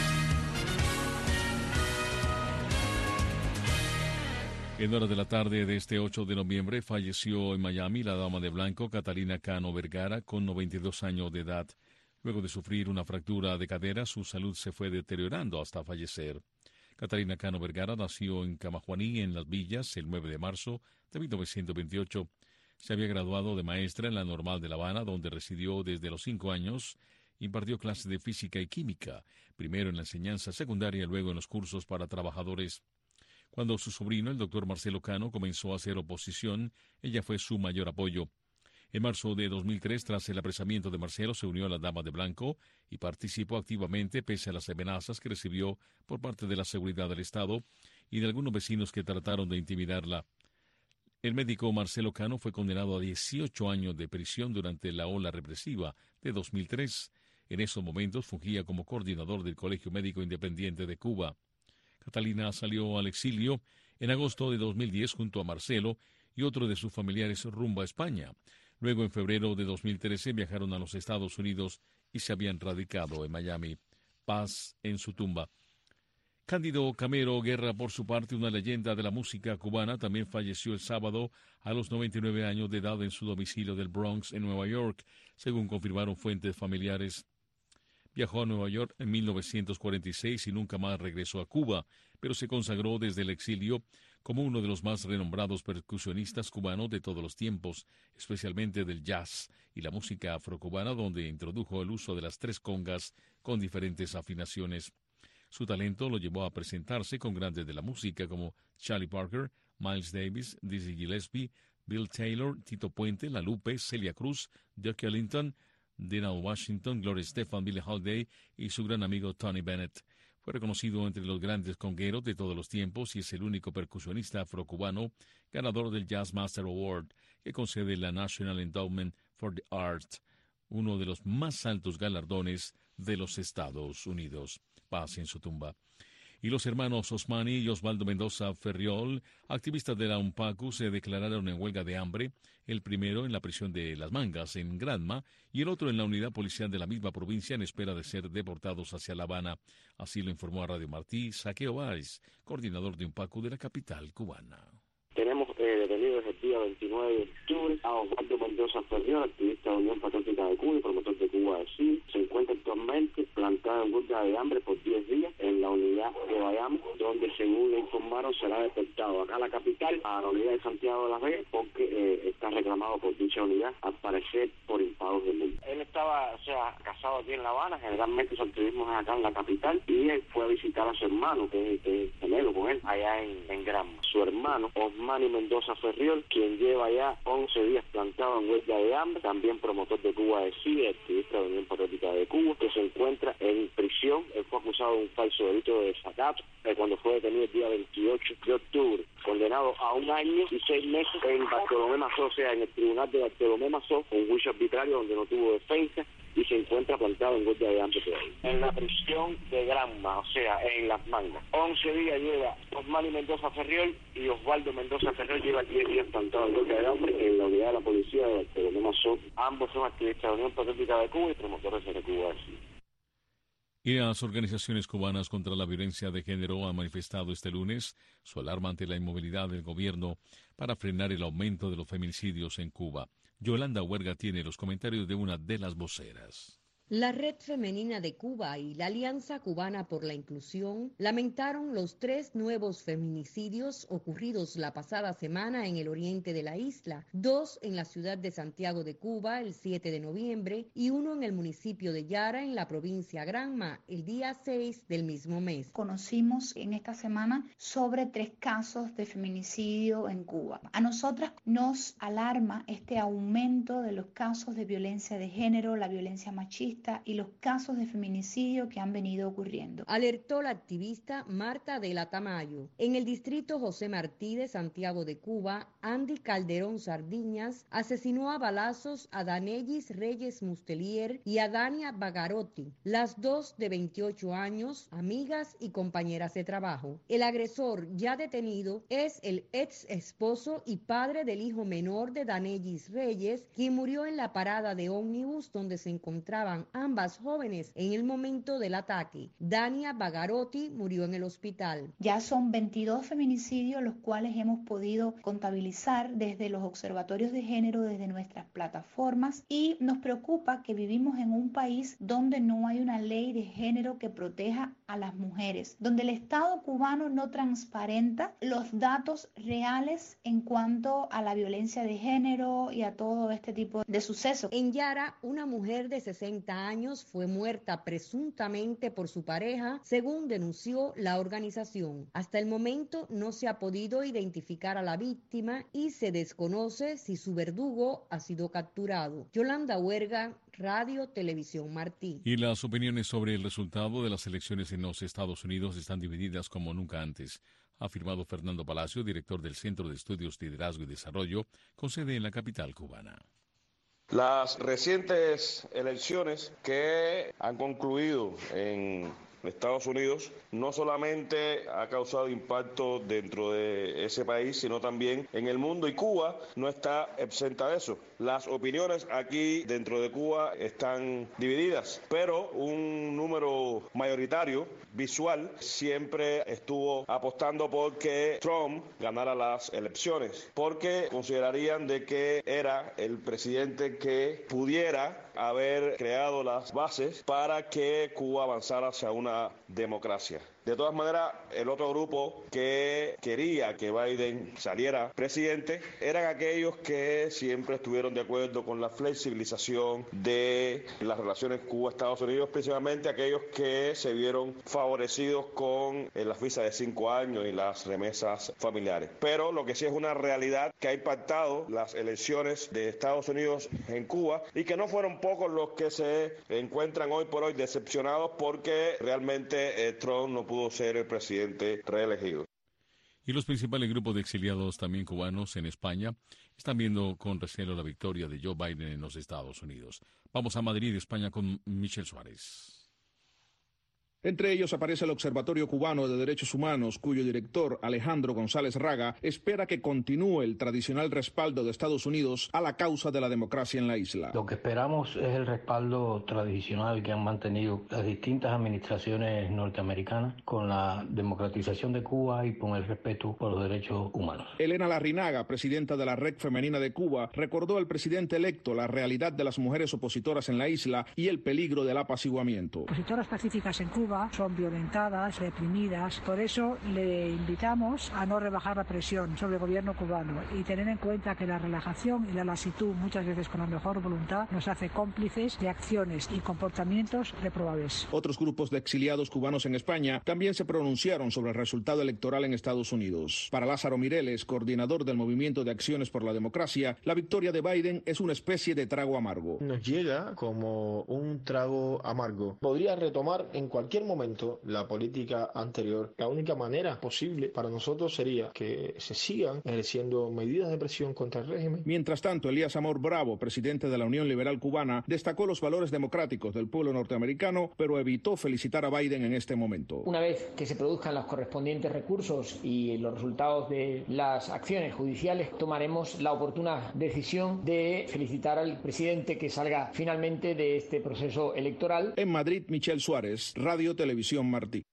En horas de la tarde de este 8 de noviembre falleció en Miami la dama de blanco Catalina Cano Vergara con 92 años de edad. Luego de sufrir una fractura de cadera, su salud se fue deteriorando hasta fallecer. Catalina Cano Vergara nació en Camajuaní, en Las Villas, el 9 de marzo de 1928. Se había graduado de maestra en la Normal de La Habana, donde residió desde los 5 años. Impartió clases de física y química, primero en la enseñanza secundaria y luego en los cursos para trabajadores. Cuando su sobrino, el doctor Marcelo Cano, comenzó a hacer oposición, ella fue su mayor apoyo. En marzo de 2003, tras el apresamiento de Marcelo, se unió a la Dama de Blanco y participó activamente pese a las amenazas que recibió por parte de la seguridad del Estado y de algunos vecinos que trataron de intimidarla. El médico Marcelo Cano fue condenado a 18 años de prisión durante la ola represiva de 2003. En esos momentos fungía como coordinador del Colegio Médico Independiente de Cuba. Catalina salió al exilio en agosto de 2010 junto a Marcelo y otro de sus familiares rumbo a España. Luego, en febrero de 2013, viajaron a los Estados Unidos y se habían radicado en Miami. Paz en su tumba. Cándido Camero Guerra, por su parte, una leyenda de la música cubana, también falleció el sábado a los 99 años de edad en su domicilio del Bronx, en Nueva York, según confirmaron fuentes familiares. Viajó a Nueva York en 1946 y nunca más regresó a Cuba, pero se consagró desde el exilio como uno de los más renombrados percusionistas cubanos de todos los tiempos, especialmente del jazz y la música afrocubana, donde introdujo el uso de las 3 congas con diferentes afinaciones. Su talento lo llevó a presentarse con grandes de la música como Charlie Parker, Miles Davis, Dizzy Gillespie, Bill Taylor, Tito Puente, La Lupe, Celia Cruz, Duke Ellington, Dinah Washington, Gloria Estefan, Billie Holiday y su gran amigo Tony Bennett. Fue reconocido entre los grandes congueros de todos los tiempos y es el único percusionista afrocubano ganador del Jazz Master Award que concede la National Endowment for the Arts, uno de los más altos galardones de los Estados Unidos. Paz en su tumba. Y los hermanos Osmani y Osvaldo Mendoza Ferriol, activistas de la UNPACU, se declararon en huelga de hambre, el primero en la prisión de Las Mangas, en Granma, y el otro en la unidad policial de la misma provincia en espera de ser deportados hacia La Habana. Así lo informó a Radio Martí Saqueo Báez, coordinador de UNPACU de la capital cubana. Tenemos detenido desde el día 29 de octubre a Osvaldo Mendoza Ferriol, activista de Unión Patriótica de Cuba y promotor de Cuba de Sí. Se encuentra actualmente plantado en huelga de hambre por 10 días en la unidad de Bayamo, donde según le informaron será deportado acá a la capital, a la unidad de Santiago de las Vegas, porque está reclamado por dicha unidad, al parecer por impagos de multa. Él estaba, casado aquí en La Habana, generalmente su activismo es acá en la capital, y él fue a visitar a su hermano, que es gemelo con él, allá en Granma. Su hermano, Osmani Mendoza Ferriol, quien lleva ya 11 días plantado en huelga de hambre, también promotor de Cuba de Sí, activista de Unión Patriótica de Cuba, que se encuentra en prisión. Él fue acusado de un falso delito de desacato cuando fue detenido el día 28 de octubre, condenado a 1 año y 6 meses en Bartolomé Mazó, en el tribunal de Bartolomé Mazó, un juicio arbitrario donde no tuvo defensa, y se encuentra plantado en huelga de hambre todavía. En la prisión de Granma, en Las Mangas. 11 días lleva Osmani Mendoza Ferriol y Osvaldo Mendoza Ferriol lleva 10 días plantado en huelga de hambre en la unidad de la policía de Bartolomé Mazó. Ambos son activistas de la Unión Patriótica de Cuba y promotores de Cuba. Y las organizaciones cubanas contra la violencia de género han manifestado este lunes su alarma ante la inmovilidad del gobierno para frenar el aumento de los feminicidios en Cuba. Yolanda Huerga tiene los comentarios de una de las voceras. La Red Femenina de Cuba y la Alianza Cubana por la Inclusión lamentaron los 3 nuevos feminicidios ocurridos la pasada semana en el oriente de la isla, 2 en la ciudad de Santiago de Cuba el 7 de noviembre y 1 en el municipio de Yara en la provincia Granma el día 6 del mismo mes. Conocimos en esta semana sobre 3 casos de feminicidio en Cuba. A nosotras nos alarma este aumento de los casos de violencia de género, la violencia machista y los casos de feminicidio que han venido ocurriendo. Alertó la activista Marta de la Tamayo. En el distrito José Martí de Santiago de Cuba, Andy Calderón Sardiñas asesinó a balazos a Danellis Reyes Mustelier y a Dania Bagarotti, las 2 de 28 años, amigas y compañeras de trabajo. El agresor ya detenido es el ex esposo y padre del hijo menor de Danellis Reyes, quien murió en la parada de ómnibus donde se encontraban ambas jóvenes en el momento del ataque. Dania Bagarotti murió en el hospital. Ya son 22 feminicidios los cuales hemos podido contabilizar desde los observatorios de género, desde nuestras plataformas, y nos preocupa que vivimos en un país donde no hay una ley de género que proteja a las mujeres, donde el Estado cubano no transparenta los datos reales en cuanto a la violencia de género y a todo este tipo de sucesos. En Yara, una mujer de 60 años fue muerta presuntamente por su pareja, según denunció la organización. Hasta el momento no se ha podido identificar a la víctima y se desconoce si su verdugo ha sido capturado. Yolanda Huerga, Radio Televisión Martí. Y las opiniones sobre el resultado de las elecciones en los Estados Unidos están divididas como nunca antes, ha afirmado Fernando Palacio, director del Centro de Estudios, Liderazgo y Desarrollo, con sede en la capital cubana. Las recientes elecciones que han concluido en Estados Unidos no solamente ha causado impacto dentro de ese país, sino también en el mundo, y Cuba no está exenta de eso. Las opiniones aquí dentro de Cuba están divididas, pero un número mayoritario visual siempre estuvo apostando por que Trump ganara las elecciones, porque considerarían de que era el presidente que pudiera haber creado las bases para que Cuba avanzara hacia una democracia. De todas maneras, el otro grupo que quería que Biden saliera presidente eran aquellos que siempre estuvieron de acuerdo con la flexibilización de las relaciones Cuba-Estados Unidos, principalmente aquellos que se vieron favorecidos con las visas de 5 años y las remesas familiares. Pero lo que sí es una realidad que ha impactado las elecciones de Estados Unidos en Cuba y que no fueron pocos los que se encuentran hoy por hoy decepcionados porque realmente Trump no pudo ser el presidente reelegido. Y los principales grupos de exiliados también cubanos en España están viendo con recelo la victoria de Joe Biden en los Estados Unidos. Vamos a Madrid, España, con Michel Suárez. Entre ellos aparece el Observatorio Cubano de Derechos Humanos, cuyo director, Alejandro González Raga, espera que continúe el tradicional respaldo de Estados Unidos a la causa de la democracia en la isla. Lo que esperamos es el respaldo tradicional que han mantenido las distintas administraciones norteamericanas con la democratización de Cuba y con el respeto por los derechos humanos. Elena Larrinaga, presidenta de la Red Femenina de Cuba, recordó al presidente electo la realidad de las mujeres opositoras en la isla y el peligro del apaciguamiento. Opositoras pacíficas en Cuba son violentadas, reprimidas. Por eso le invitamos a no rebajar la presión sobre el gobierno cubano y tener en cuenta que la relajación y la laxitud, muchas veces con la mejor voluntad, nos hace cómplices de acciones y comportamientos reprobables. Otros grupos de exiliados cubanos en España también se pronunciaron sobre el resultado electoral en Estados Unidos. Para Lázaro Mireles, coordinador del Movimiento de Acciones por la Democracia, la victoria de Biden es una especie de trago amargo. Nos llega como un trago amargo. Podría retomar en cualquier momento la política anterior. La única manera posible para nosotros sería que se sigan ejerciendo medidas de presión contra el régimen. Mientras tanto, Elías Amor Bravo, presidente de la Unión Liberal Cubana, destacó los valores democráticos del pueblo norteamericano, pero evitó felicitar a Biden en este momento. Una vez que se produzcan los correspondientes recursos y los resultados de las acciones judiciales, tomaremos la oportuna decisión de felicitar al presidente que salga finalmente de este proceso electoral. En Madrid, Michel Suárez, Radio Televisión Martí.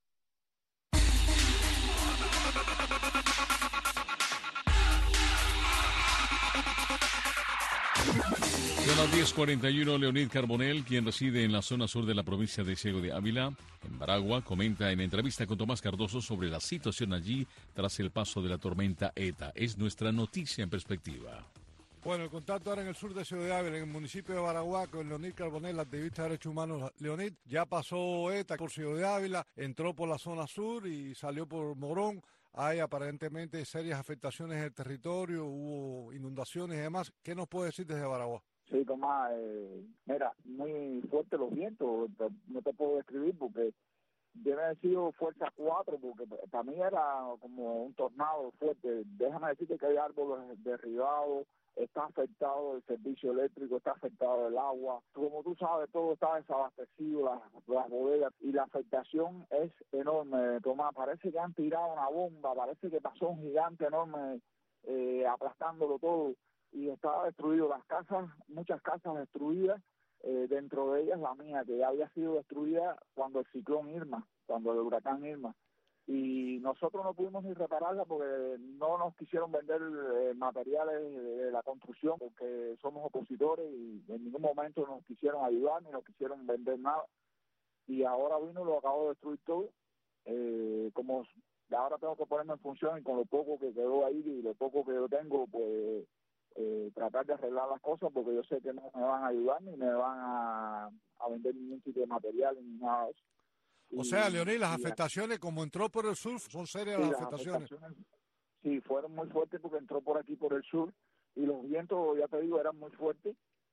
Son las 10:41. Leonid Carbonell, quien reside en la zona sur de la provincia de Ciego de Ávila, en Baragua, comenta en entrevista con Tomás Cardoso sobre la situación allí tras el paso de la tormenta ETA. Es nuestra noticia en perspectiva. Bueno, el contacto ahora en el sur de Ciego de Ávila, en el municipio de Baragua, con Leonid Carbonell, activista de derechos humanos. Leonid, ya pasó ETA por Ciego de Ávila, entró por la zona sur y salió por Morón. Hay aparentemente serias afectaciones en el territorio, hubo inundaciones y demás. ¿Qué nos puede decir desde Baragua? Sí, Tomás, mira, muy fuerte los vientos, no te puedo describir porque debe haber sido fuerza 4, porque para mí era como un tornado fuerte. Déjame decirte que hay árboles derribados, está afectado el servicio eléctrico, está afectado el agua. Como tú sabes, todo está desabastecido, las bodegas, y la afectación es enorme, Tomás. Parece que han tirado una bomba, parece que pasó un gigante enorme aplastándolo todo, y estaba destruido las casas, muchas casas destruidas, dentro de ellas la mía, que ya había sido destruida cuando el ciclón Irma, cuando el huracán Irma. Y nosotros no pudimos ni repararla porque no nos quisieron vender materiales de la construcción, porque somos opositores y en ningún momento nos quisieron ayudar ni nos quisieron vender nada. Y ahora vino, lo acabo de destruir todo. Como ahora tengo que ponerme en función, y con lo poco que quedó ahí y lo poco que yo tengo, pues tratar de arreglar las cosas, porque yo sé que no me van a ayudar ni me van a vender ningún tipo de material ni nada de eso. O sea, Leonid, las afectaciones, como entró por el sur, son serias las afectaciones. Sí, fueron muy fuertes porque entró por aquí, por el sur, y los vientos, ya te digo, eran muy fuertes.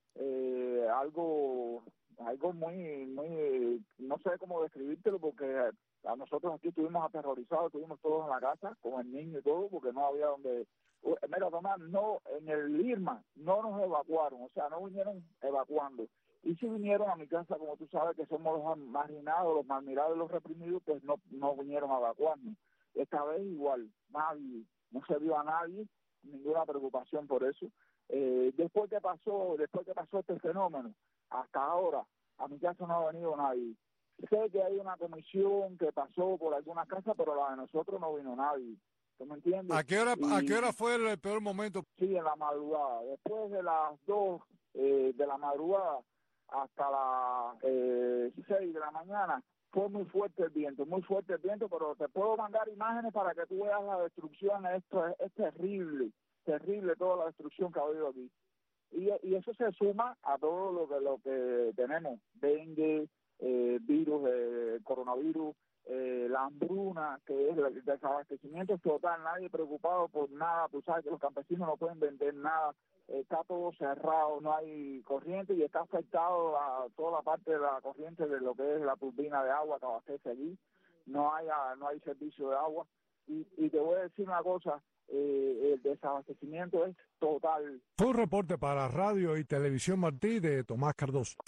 Algo muy, no sé cómo describírtelo, porque a nosotros aquí estuvimos aterrorizados, estuvimos todos en la casa, con el niño y todo, porque no había donde... Mira, Tomás, no, en el Irma no nos evacuaron, o sea, no vinieron evacuando. Y si vinieron a mi casa, como tú sabes, que somos los marginados, los mal mirados, los reprimidos, pues no vinieron a evacuarnos. Esta vez igual, nadie, no se vio a nadie, ninguna preocupación por eso. Después que pasó este fenómeno, hasta ahora, a mi casa no ha venido nadie. Sé que hay una comisión que pasó por algunas casas, pero la de nosotros no vino nadie. ¿Tú me entiendes? ¿A qué hora fue el peor momento? Sí, en la madrugada. Después de las 2 de la madrugada hasta las 6 de la mañana fue muy fuerte el viento, pero te puedo mandar imágenes para que tú veas la destrucción. Esto es terrible toda la destrucción que ha habido aquí. Y eso se suma a todo lo que tenemos, dengue, virus, coronavirus, la hambruna, que es el desabastecimiento total, nadie preocupado por nada. Tú sabes que los campesinos no pueden vender nada, está todo cerrado, no hay corriente y está afectado a toda la parte de la corriente de lo que es la turbina de agua que abastece allí. No hay servicio de agua y te voy a decir una cosa, el desabastecimiento es total. Fue un reporte para Radio y Televisión Martí de Tomás Cardoso.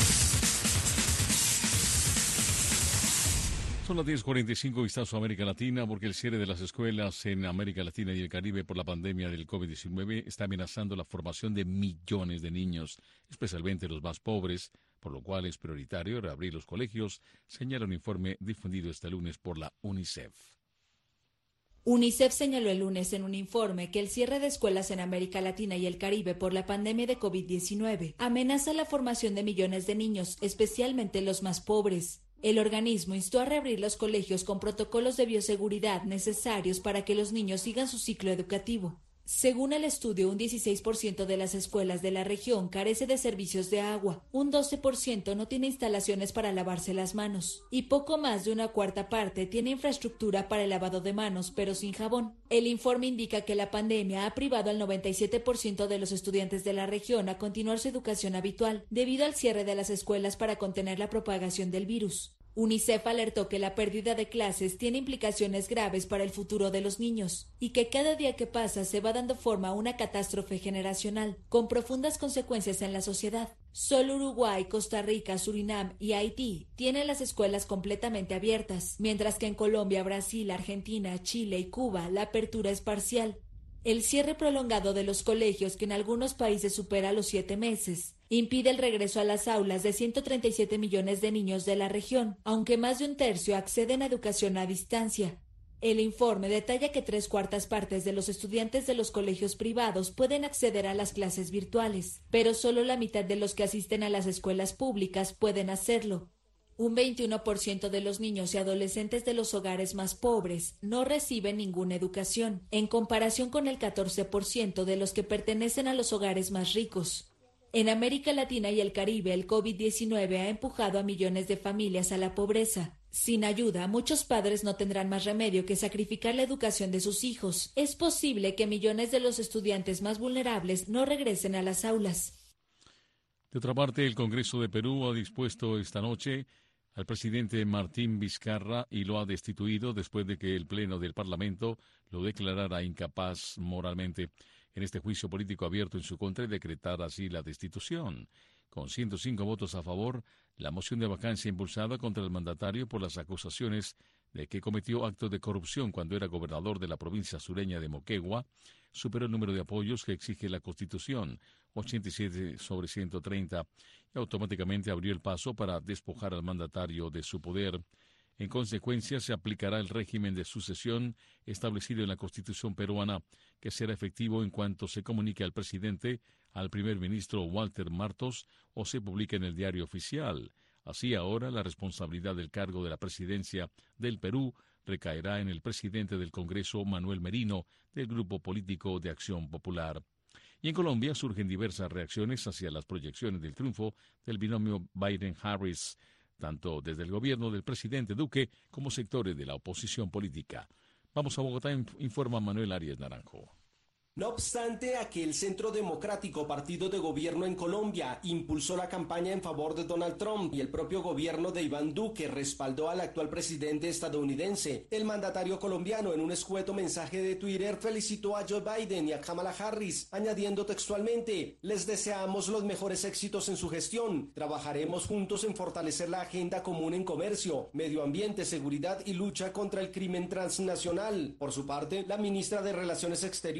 Son las 10:45 vistazo a América Latina, porque el cierre de las escuelas en América Latina y el Caribe por la pandemia del COVID-19 está amenazando la formación de millones de niños, especialmente los más pobres, por lo cual es prioritario reabrir los colegios, señala un informe difundido este lunes por la UNICEF. UNICEF señaló el lunes en un informe que el cierre de escuelas en América Latina y el Caribe por la pandemia de COVID-19 amenaza la formación de millones de niños, especialmente los más pobres. El organismo instó a reabrir los colegios con protocolos de bioseguridad necesarios para que los niños sigan su ciclo educativo. Según el estudio, un 16% de las escuelas de la región carece de servicios de agua, un 12% no tiene instalaciones para lavarse las manos y poco más de una cuarta parte tiene infraestructura para el lavado de manos, pero sin jabón. El informe indica que la pandemia ha privado al 97% de los estudiantes de la región a continuar su educación habitual, debido al cierre de las escuelas para contener la propagación del virus. UNICEF alertó que la pérdida de clases tiene implicaciones graves para el futuro de los niños y que cada día que pasa se va dando forma a una catástrofe generacional con profundas consecuencias en la sociedad. Solo Uruguay, Costa Rica, Surinam y Haití tienen las escuelas completamente abiertas, mientras que en Colombia, Brasil, Argentina, Chile y Cuba la apertura es parcial. El cierre prolongado de los colegios, que en algunos países supera los 7 meses, impide el regreso a las aulas de 137 millones de niños de la región, aunque más de un tercio acceden a educación a distancia. El informe detalla que 3/4 partes de los estudiantes de los colegios privados pueden acceder a las clases virtuales, pero solo la mitad de los que asisten a las escuelas públicas pueden hacerlo. Un 21% de los niños y adolescentes de los hogares más pobres no reciben ninguna educación, en comparación con el 14% de los que pertenecen a los hogares más ricos. En América Latina y el Caribe, el COVID-19 ha empujado a millones de familias a la pobreza. Sin ayuda, muchos padres no tendrán más remedio que sacrificar la educación de sus hijos. Es posible que millones de los estudiantes más vulnerables no regresen a las aulas. De otra parte, el Congreso de Perú ha dispuesto esta noche al presidente Martín Vizcarra y lo ha destituido después de que el Pleno del Parlamento lo declarara incapaz moralmente en este juicio político abierto en su contra y decretar así la destitución. Con 105 votos a favor, la moción de vacancia impulsada contra el mandatario por las acusaciones de que cometió actos de corrupción cuando era gobernador de la provincia sureña de Moquegua superó el número de apoyos que exige la Constitución, 87 sobre 130, y automáticamente abrió el paso para despojar al mandatario de su poder. En consecuencia, se aplicará el régimen de sucesión establecido en la Constitución peruana, que será efectivo en cuanto se comunique al presidente, al primer ministro Walter Martos, o se publique en el Diario Oficial. Así, ahora la responsabilidad del cargo de la presidencia del Perú recaerá en el presidente del Congreso, Manuel Merino, del Grupo Político de Acción Popular. Y en Colombia surgen diversas reacciones hacia las proyecciones del triunfo del binomio Biden-Harris, tanto desde el gobierno del presidente Duque como sectores de la oposición política. Vamos a Bogotá, informa Manuel Arias Naranjo. No obstante a que el Centro Democrático, partido de gobierno en Colombia, impulsó la campaña en favor de Donald Trump y el propio gobierno de Iván Duque respaldó al actual presidente estadounidense, el mandatario colombiano en un escueto mensaje de Twitter felicitó a Joe Biden y a Kamala Harris, añadiendo textualmente: les deseamos los mejores éxitos en su gestión, trabajaremos juntos en fortalecer la agenda común en comercio, medio ambiente, seguridad y lucha contra el crimen transnacional. Por su parte, la ministra de Relaciones Exteriores, Claudia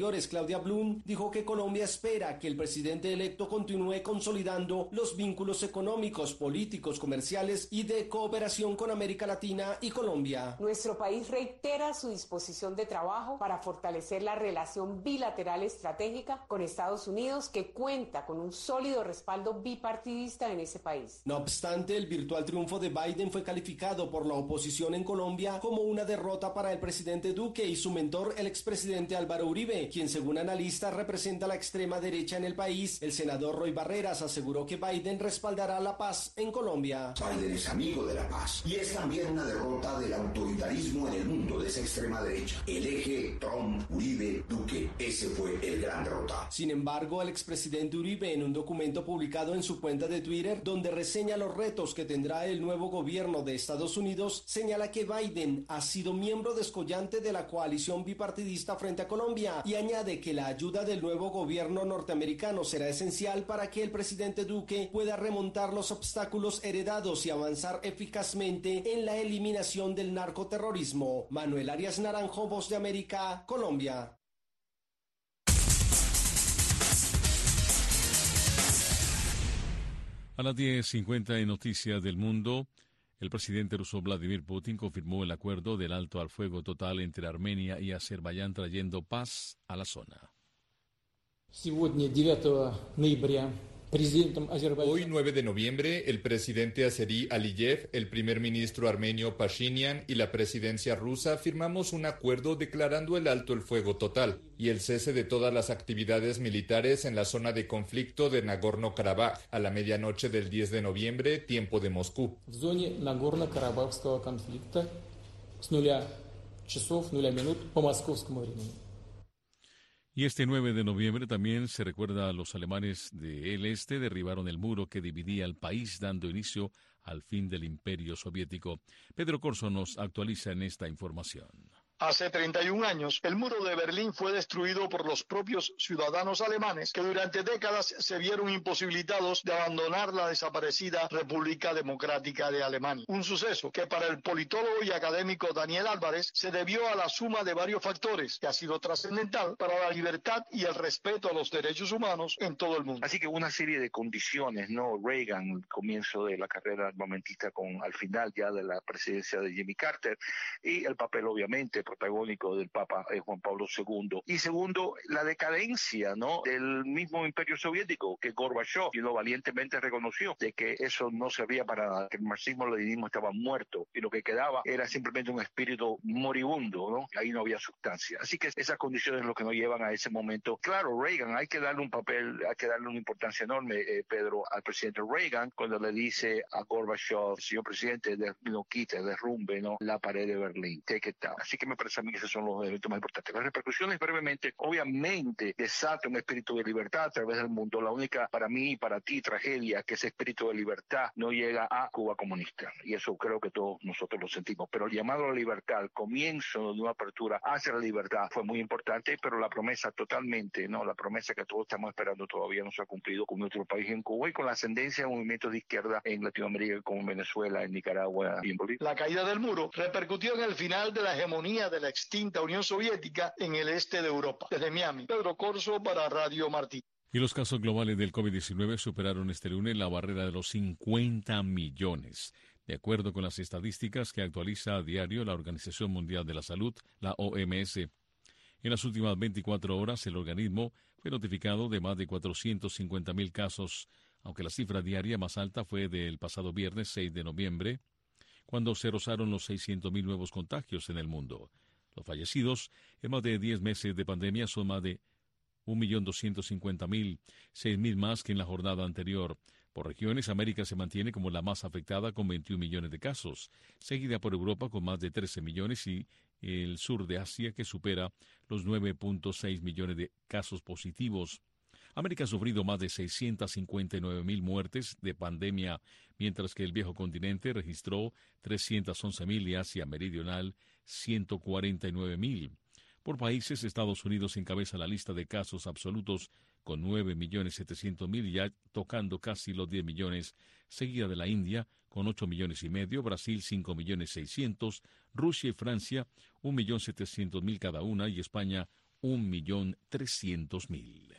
Claudia Blum, dijo que Colombia espera que el presidente electo continúe consolidando los vínculos económicos, políticos, comerciales y de cooperación con América Latina y Colombia. Nuestro país reitera su disposición de trabajo para fortalecer la relación bilateral estratégica con Estados Unidos, que cuenta con un sólido respaldo bipartidista en ese país. No obstante, el virtual triunfo de Biden fue calificado por la oposición en Colombia como una derrota para el presidente Duque y su mentor, el expresidente Álvaro Uribe, quien según analistas representa la extrema derecha en el país. El senador Roy Barreras aseguró que Biden respaldará la paz en Colombia. Biden es amigo de la paz y es también una derrota del autoritarismo en el mundo de esa extrema derecha. El eje Trump, Uribe, Duque, ese fue el gran derrota. Sin embargo, el expresidente Uribe, en un documento publicado en su cuenta de Twitter, donde reseña los retos que tendrá el nuevo gobierno de Estados Unidos, señala que Biden ha sido miembro descollante de la coalición bipartidista frente a Colombia y añade que la ayuda del nuevo gobierno norteamericano será esencial para que el presidente Duque pueda remontar los obstáculos heredados y avanzar eficazmente en la eliminación del narcoterrorismo. Manuel Arias Naranjo, Voz de América, Colombia. A las 10:50 en Noticias del Mundo, el presidente ruso Vladimir Putin confirmó el acuerdo del alto al fuego total entre Armenia y Azerbaiyán, trayendo paz a la zona. Hoy, 9 de noviembre, el presidente azerí Aliyev, el primer ministro armenio Pashinyan y la presidencia rusa firmamos un acuerdo declarando el alto el fuego total y el cese de todas las actividades militares en la zona de conflicto de Nagorno-Karabaj a la medianoche del 10 de noviembre, tiempo de Moscú. Y este 9 de noviembre también se recuerda a los alemanes del este derribaron el muro que dividía al país, dando inicio al fin del Imperio Soviético. Pedro Corso nos actualiza en esta información. Hace 31 años, el muro de Berlín fue destruido por los propios ciudadanos alemanes que durante décadas se vieron imposibilitados de abandonar la desaparecida República Democrática de Alemania. Un suceso que para el politólogo y académico Daniel Álvarez se debió a la suma de varios factores que ha sido trascendental para la libertad y el respeto a los derechos humanos en todo el mundo. Así que una serie de condiciones, ¿no? Reagan, el comienzo de la carrera armamentista al final ya de la presidencia de Jimmy Carter y el papel obviamente protagónico del Papa Juan Pablo II. Y segundo, la decadencia, ¿no?, del mismo Imperio Soviético, que Gorbachev valientemente reconoció de que eso no servía para nada, que el marxismo-leninismo estaba muerto y lo que quedaba era simplemente un espíritu moribundo, ¿no? Ahí no había sustancia. Así que esas condiciones es lo que nos llevan a ese momento. Claro, Reagan, hay que darle un papel, hay que darle una importancia enorme, Pedro, al presidente Reagan, cuando le dice a Gorbachev, señor presidente, no quite, derrumbe, ¿no?, la pared de Berlín, take it down. Así que me parece a mí que esos son los eventos más importantes. Las repercusiones, brevemente, obviamente desata un espíritu de libertad a través del mundo. La única, para mí y para ti, tragedia, que ese espíritu de libertad no llega a Cuba comunista. Y eso creo que todos nosotros lo sentimos. Pero el llamado a la libertad, el comienzo de una apertura hacia la libertad fue muy importante, pero la promesa totalmente, ¿no?, la promesa que todos estamos esperando todavía no se ha cumplido con nuestro país en Cuba y con la ascendencia de movimientos de izquierda en Latinoamérica como en Venezuela, en Nicaragua y en Bolivia. La caída del muro repercutió en el final de la hegemonía de la extinta Unión Soviética en el este de Europa. Desde Miami, Pedro Corso para Radio Martí. Y los casos globales del COVID-19 superaron este lunes la barrera de los 50 millones. De acuerdo con las estadísticas que actualiza a diario la Organización Mundial de la Salud, la OMS. En las últimas 24 horas, el organismo fue notificado de más de 450.000 casos, aunque la cifra diaria más alta fue del pasado viernes 6 de noviembre, cuando se rozaron los 600.000 nuevos contagios en el mundo. Los fallecidos en más de 10 meses de pandemia son más de 1.250.000, 6.000 más que en la jornada anterior. Por regiones, América se mantiene como la más afectada con 21 millones de casos, seguida por Europa con más de 13 millones y el sur de Asia que supera los 9.6 millones de casos positivos. América ha sufrido más de 659.000 muertes de pandemia, mientras que el viejo continente registró 311.000 y Asia Meridional 149.000. Por países, Estados Unidos encabeza la lista de casos absolutos con 9.700.000, ya tocando casi los 10 millones, seguida de la India con 8,5 millones, Brasil 5.600.000, Rusia y Francia 1.700.000 cada una y España 1.300.000.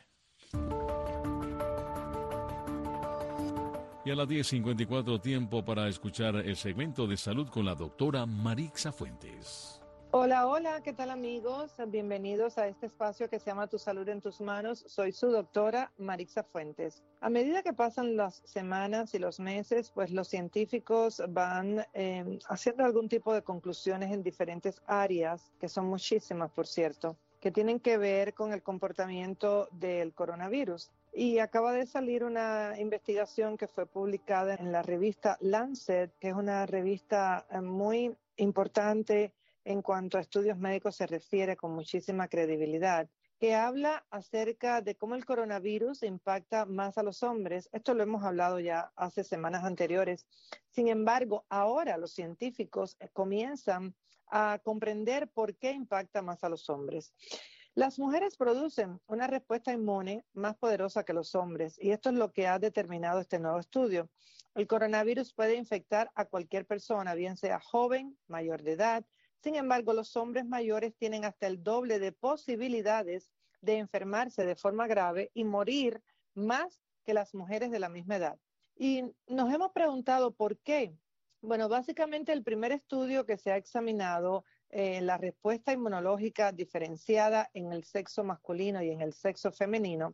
Y a las 10:54 tiempo para escuchar el segmento de salud con la doctora Marixa Fuentes. Hola, hola, ¿qué tal amigos? Bienvenidos a este espacio que se llama Tu Salud en Tus Manos. Soy su doctora Marixa Fuentes. A medida que pasan las semanas y los meses, pues los científicos van haciendo algún tipo de conclusiones en diferentes áreas, que son muchísimas, por cierto, que tienen que ver con el comportamiento del coronavirus. Y acaba de salir una investigación que fue publicada en la revista Lancet, que es una revista muy importante en cuanto a estudios médicos se refiere, con muchísima credibilidad, que habla acerca de cómo el coronavirus impacta más a los hombres. Esto lo hemos hablado ya hace semanas anteriores. Sin embargo, ahora los científicos comienzan a comprender por qué impacta más a los hombres. Las mujeres producen una respuesta inmune más poderosa que los hombres, y esto es lo que ha determinado este nuevo estudio. El coronavirus puede infectar a cualquier persona, bien sea joven, mayor de edad. Sin embargo, los hombres mayores tienen hasta el doble de posibilidades de enfermarse de forma grave y morir más que las mujeres de la misma edad. Y nos hemos preguntado por qué. Bueno, básicamente el primer estudio que se ha examinado la respuesta inmunológica diferenciada en el sexo masculino y en el sexo femenino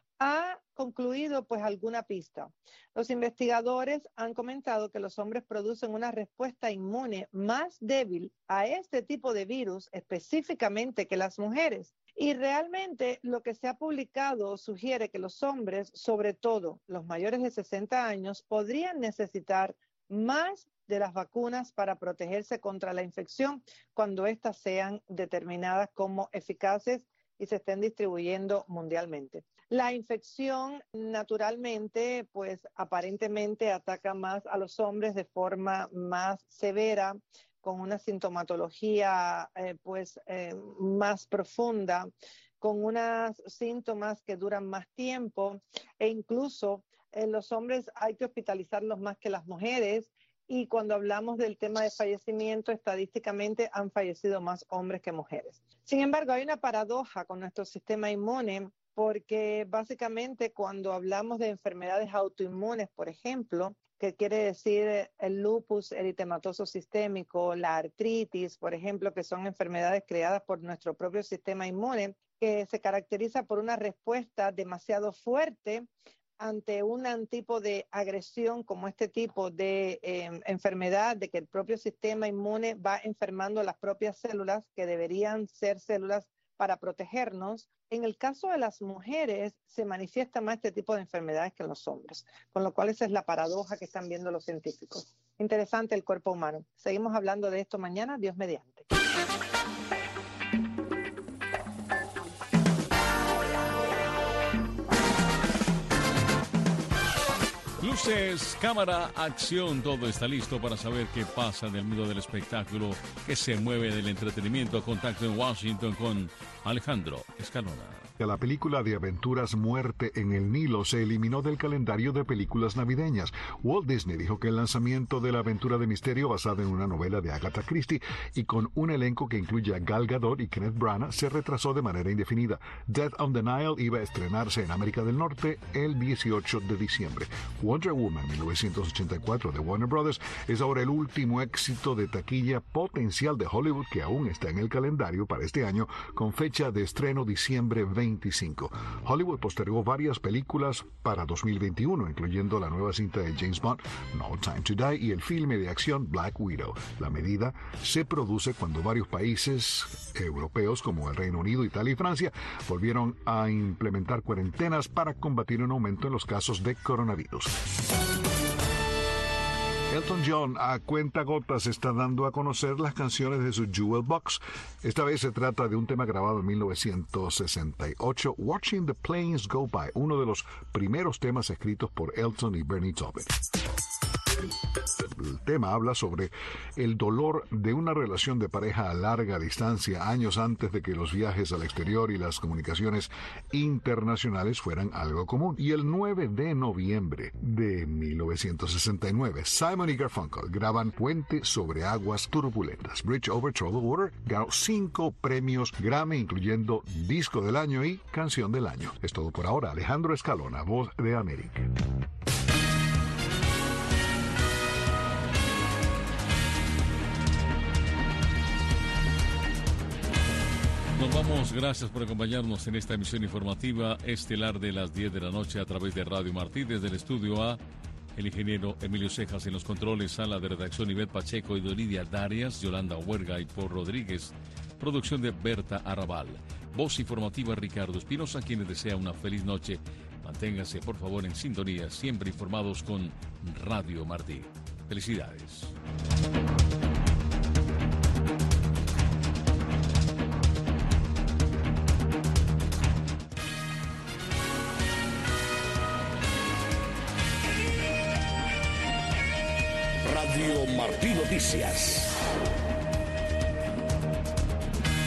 ha concluido pues alguna pista. Los investigadores han comentado que los hombres producen una respuesta inmune más débil a este tipo de virus específicamente que las mujeres. Y realmente lo que se ha publicado sugiere que los hombres, sobre todo los mayores de 60 años, podrían necesitar más de las vacunas para protegerse contra la infección cuando éstas sean determinadas como eficaces y se estén distribuyendo mundialmente. La infección naturalmente, pues aparentemente ataca más a los hombres de forma más severa, con una sintomatología más profunda, con unos síntomas que duran más tiempo, e incluso en los hombres hay que hospitalizarlos más que las mujeres. Y cuando hablamos del tema de fallecimiento, estadísticamente han fallecido más hombres que mujeres. Sin embargo, hay una paradoja con nuestro sistema inmune, porque básicamente cuando hablamos de enfermedades autoinmunes, por ejemplo, que quiere decir el lupus eritematoso sistémico, la artritis, por ejemplo, que son enfermedades creadas por nuestro propio sistema inmune, que se caracteriza por una respuesta demasiado fuerte ante un tipo de agresión como este tipo de enfermedad, de que el propio sistema inmune va enfermando las propias células que deberían ser células para protegernos. En el caso de las mujeres se manifiesta más este tipo de enfermedades que en los hombres, con lo cual esa es la paradoja que están viendo los científicos. Interesante el cuerpo humano. Seguimos hablando de esto mañana, Dios mediante. Luces, cámara, acción, todo está listo para saber qué pasa en el mundo del espectáculo, que se mueve del entretenimiento. Contacto en Washington con Alejandro Escalona. La película de aventuras Muerte en el Nilo se eliminó del calendario de películas navideñas. Walt Disney dijo que el lanzamiento de la aventura de misterio basada en una novela de Agatha Christie y con un elenco que incluye a Gal Gadot y Kenneth Branagh se retrasó de manera indefinida. Death on the Nile iba a estrenarse en América del Norte el 18 de diciembre. Wonder Woman 1984 de Warner Brothers es ahora el último éxito de taquilla potencial de Hollywood que aún está en el calendario para este año con fecha de estreno diciembre 25. Hollywood postergó varias películas para 2021, incluyendo la nueva cinta de James Bond, No Time to Die, y el filme de acción Black Widow. La medida se produce cuando varios países europeos, como el Reino Unido, Italia y Francia, volvieron a implementar cuarentenas para combatir un aumento en los casos de coronavirus. Elton John a cuentagotas está dando a conocer las canciones de su Jewel Box. Esta vez se trata de un tema grabado en 1968, Watching the Planes Go By, uno de los primeros temas escritos por Elton y Bernie Taupin. El tema habla sobre el dolor de una relación de pareja a larga distancia años antes de que los viajes al exterior y las comunicaciones internacionales fueran algo común. Y el 9 de noviembre de 1969, Simon y Garfunkel graban Puente sobre aguas turbulentas. Bridge over Troubled Water ganó 5 premios Grammy, incluyendo Disco del Año y Canción del Año. Es todo por ahora. Alejandro Escalona, Voz de América. Nos vamos, gracias por acompañarnos en esta emisión informativa estelar de las 10 de la noche a través de Radio Martí. Desde el estudio A, el ingeniero Emilio Cejas en los controles, sala de redacción Ivette Pacheco y Lidia Darias, Yolanda Huerga y Paul Rodríguez, producción de Berta Arrabal. Voz informativa Ricardo Espinosa, quienes desea una feliz noche. Manténgase por favor en sintonía, siempre informados con Radio Martí. Felicidades. Radio Martí Noticias.